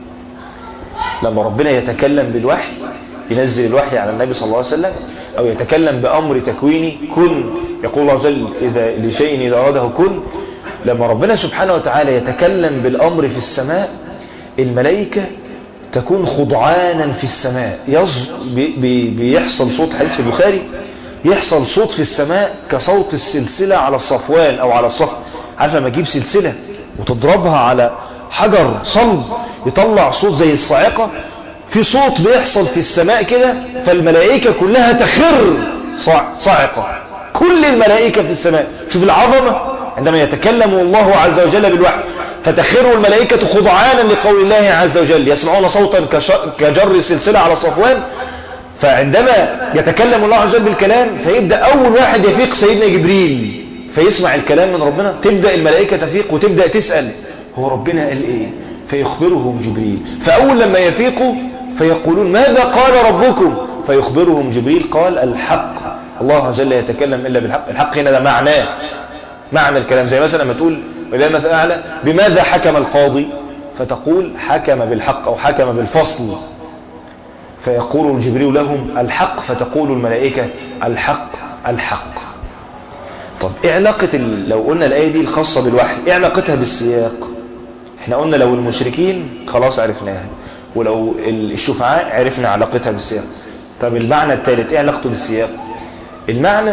لما ربنا يتكلم بالوحي، ينزل الوحي على النبي صلى الله عليه وسلم، أو يتكلم بأمر تكويني كن، يقول الله عز وجل إذا لشيء إذا أراده كن. لما ربنا سبحانه وتعالى يتكلم بالأمر في السماء، الملائكة تكون خضعانا في السماء. يص... بي... بي... بيحصل صوت، حديث في البخاري، يحصل صوت في السماء كصوت السلسلة على الصفوان أو على الصف. عارف لما تجيب سلسلة وتضربها على حجر صلب يطلع صوت زي الصاعقة؟ في صوت بيحصل في السماء كده، فالملائكة كلها تخر صاعقة، كل الملائكة في السماء. شوف العظمة عندما يتكلم الله عز وجل بالوحي، فتخر الملائكة خضعانا لقول الله عز وجل، يسمعون صوتا كجر السلسلة على صفوان. فعندما يتكلم الله عز وجل بالكلام، فيبدأ أول واحد يفيق سيدنا جبريل، فيسمع الكلام من ربنا، تبدأ الملائكة تفيق وتبدأ تسأل هو ربنا قال إيه، فيخبرهم جبريل. فأول لما يفيقوا فيقولون ماذا قال ربكم، فيخبرهم جبريل قال الحق. الله عز وجل يتكلم إلا بالحق. الحق هنا ده معناه معنى الكلام. زي مثلا لما تقول ولله مثل أعلى بماذا حكم القاضي، فتقول حكم بالحق أو حكم بالفصل. فيقول جبريل لهم الحق، فتقول الملائكة الحق الحق. طب ايه علاقة ال... لو قلنا الآية دي الخاصة بالوحي ايه علاقتها بالسياق؟ احنا قلنا لو المشركين خلاص عرفناها، ولو الشفعاء عرفنا علاقتها بالسياق. طب المعنى الثالث ايه علاقته بالسياق؟ المعنى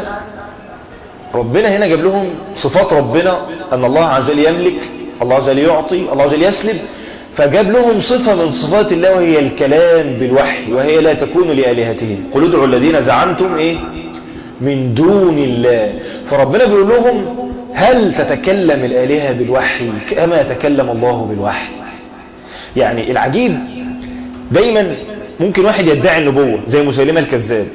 ربنا هنا جاب لهم صفات ربنا، ان الله عز وجل يملك، الله عز وجل يعطي، الله عز وجل يسلب، فجاب لهم صفة من صفات الله وهي الكلام بالوحي، وهي لا تكون لآلهتهم. قل ادعوا الذين زعمتم ايه من دون الله. فربنا بيقول لهم هل تتكلم الآلهة بالوحي كما يتكلم الله بالوحي؟ يعني العجيب دايما ممكن واحد يدعي النبوة زي مسيلمة الكذاب،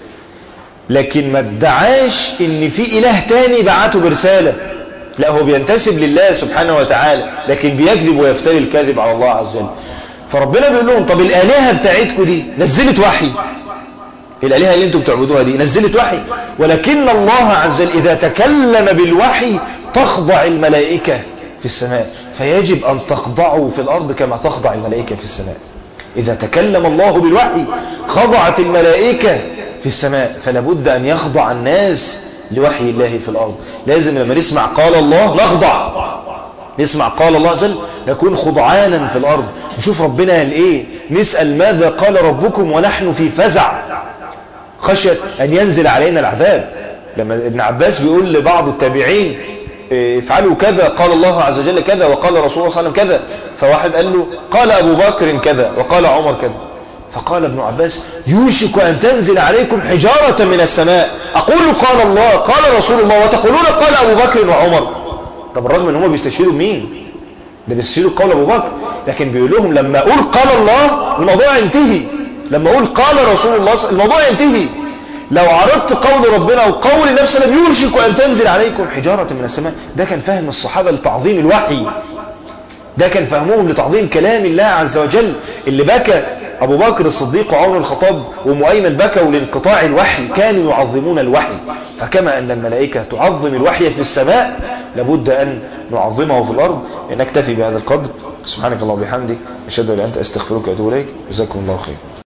لكن ما ادعاش ان في اله تاني بعته برسالة، لا هو بينتسب لله سبحانه وتعالى، لكن بيكذب ويفتري الكذب على الله عز وجل. فربنا بيقول لهم طب الآلهة بتاعتكم دي نزلت وحي، الآلهة اللي انتم بتعبدوها دي نزلت وحي، ولكن الله عز وجل إذا تكلم بالوحي تخضع الملائكة في السماء، فيجب أن تخضعوا في الأرض كما تخضع الملائكة في السماء. إذا تكلم الله بالوحي خضعت الملائكة في السماء، فلابد أن يخضع الناس لوحي الله في الأرض. لازم لما نسمع قال الله نخضع، نسمع قال الله عز وجل نكون خضعانا في الأرض، نشوف ربنا قال إيه، نسأل ماذا قال ربكم ونحن في فزع خشية أن ينزل علينا العذاب. لما ابن عباس بيقول لبعض التابعين افعلوا كذا، قال الله عز وجل كذا وقال رسول الله صلى الله عليه وسلم كذا، فواحد قال له قال أبو بكر كذا وقال عمر كذا، فقال ابن عباس يوشك أن تنزل عليكم حجارة من السماء أقول قال الله قال رسول الله وتقولون قال أبو بكر وعمر. طب الرغم ان هم بيستشهدوا مين؟ ده بيستشهدوا قول أبو بكر، لكن بيقول لهم لما أقول قال الله الموضوع ينتهي، لما أقول قال رسول الله الموضوع ينتهي. لو عرضت قول ربنا وقول نفسنا يوشك أن تنزل عليكم حجارة من السماء. ده كان فهم الصحابة لتعظيم الوحي، ده كان فهمهم لتعظيم كلام الله عز وجل. اللي بكى أبو بكر الصديق وعمر الخطاب ومؤيمن بكوا لانقطاع الوحي، كانوا يعظمون الوحي. فكما أن الملائكة تعظم الوحي في السماء لابد أن نعظمه في الأرض. نكتفي بهذا القدر. سبحانك اللهم وبحمدك أشهد أن لا إله إلا أنت أستغفرك وأتوب إليك. جزاكم الله خير.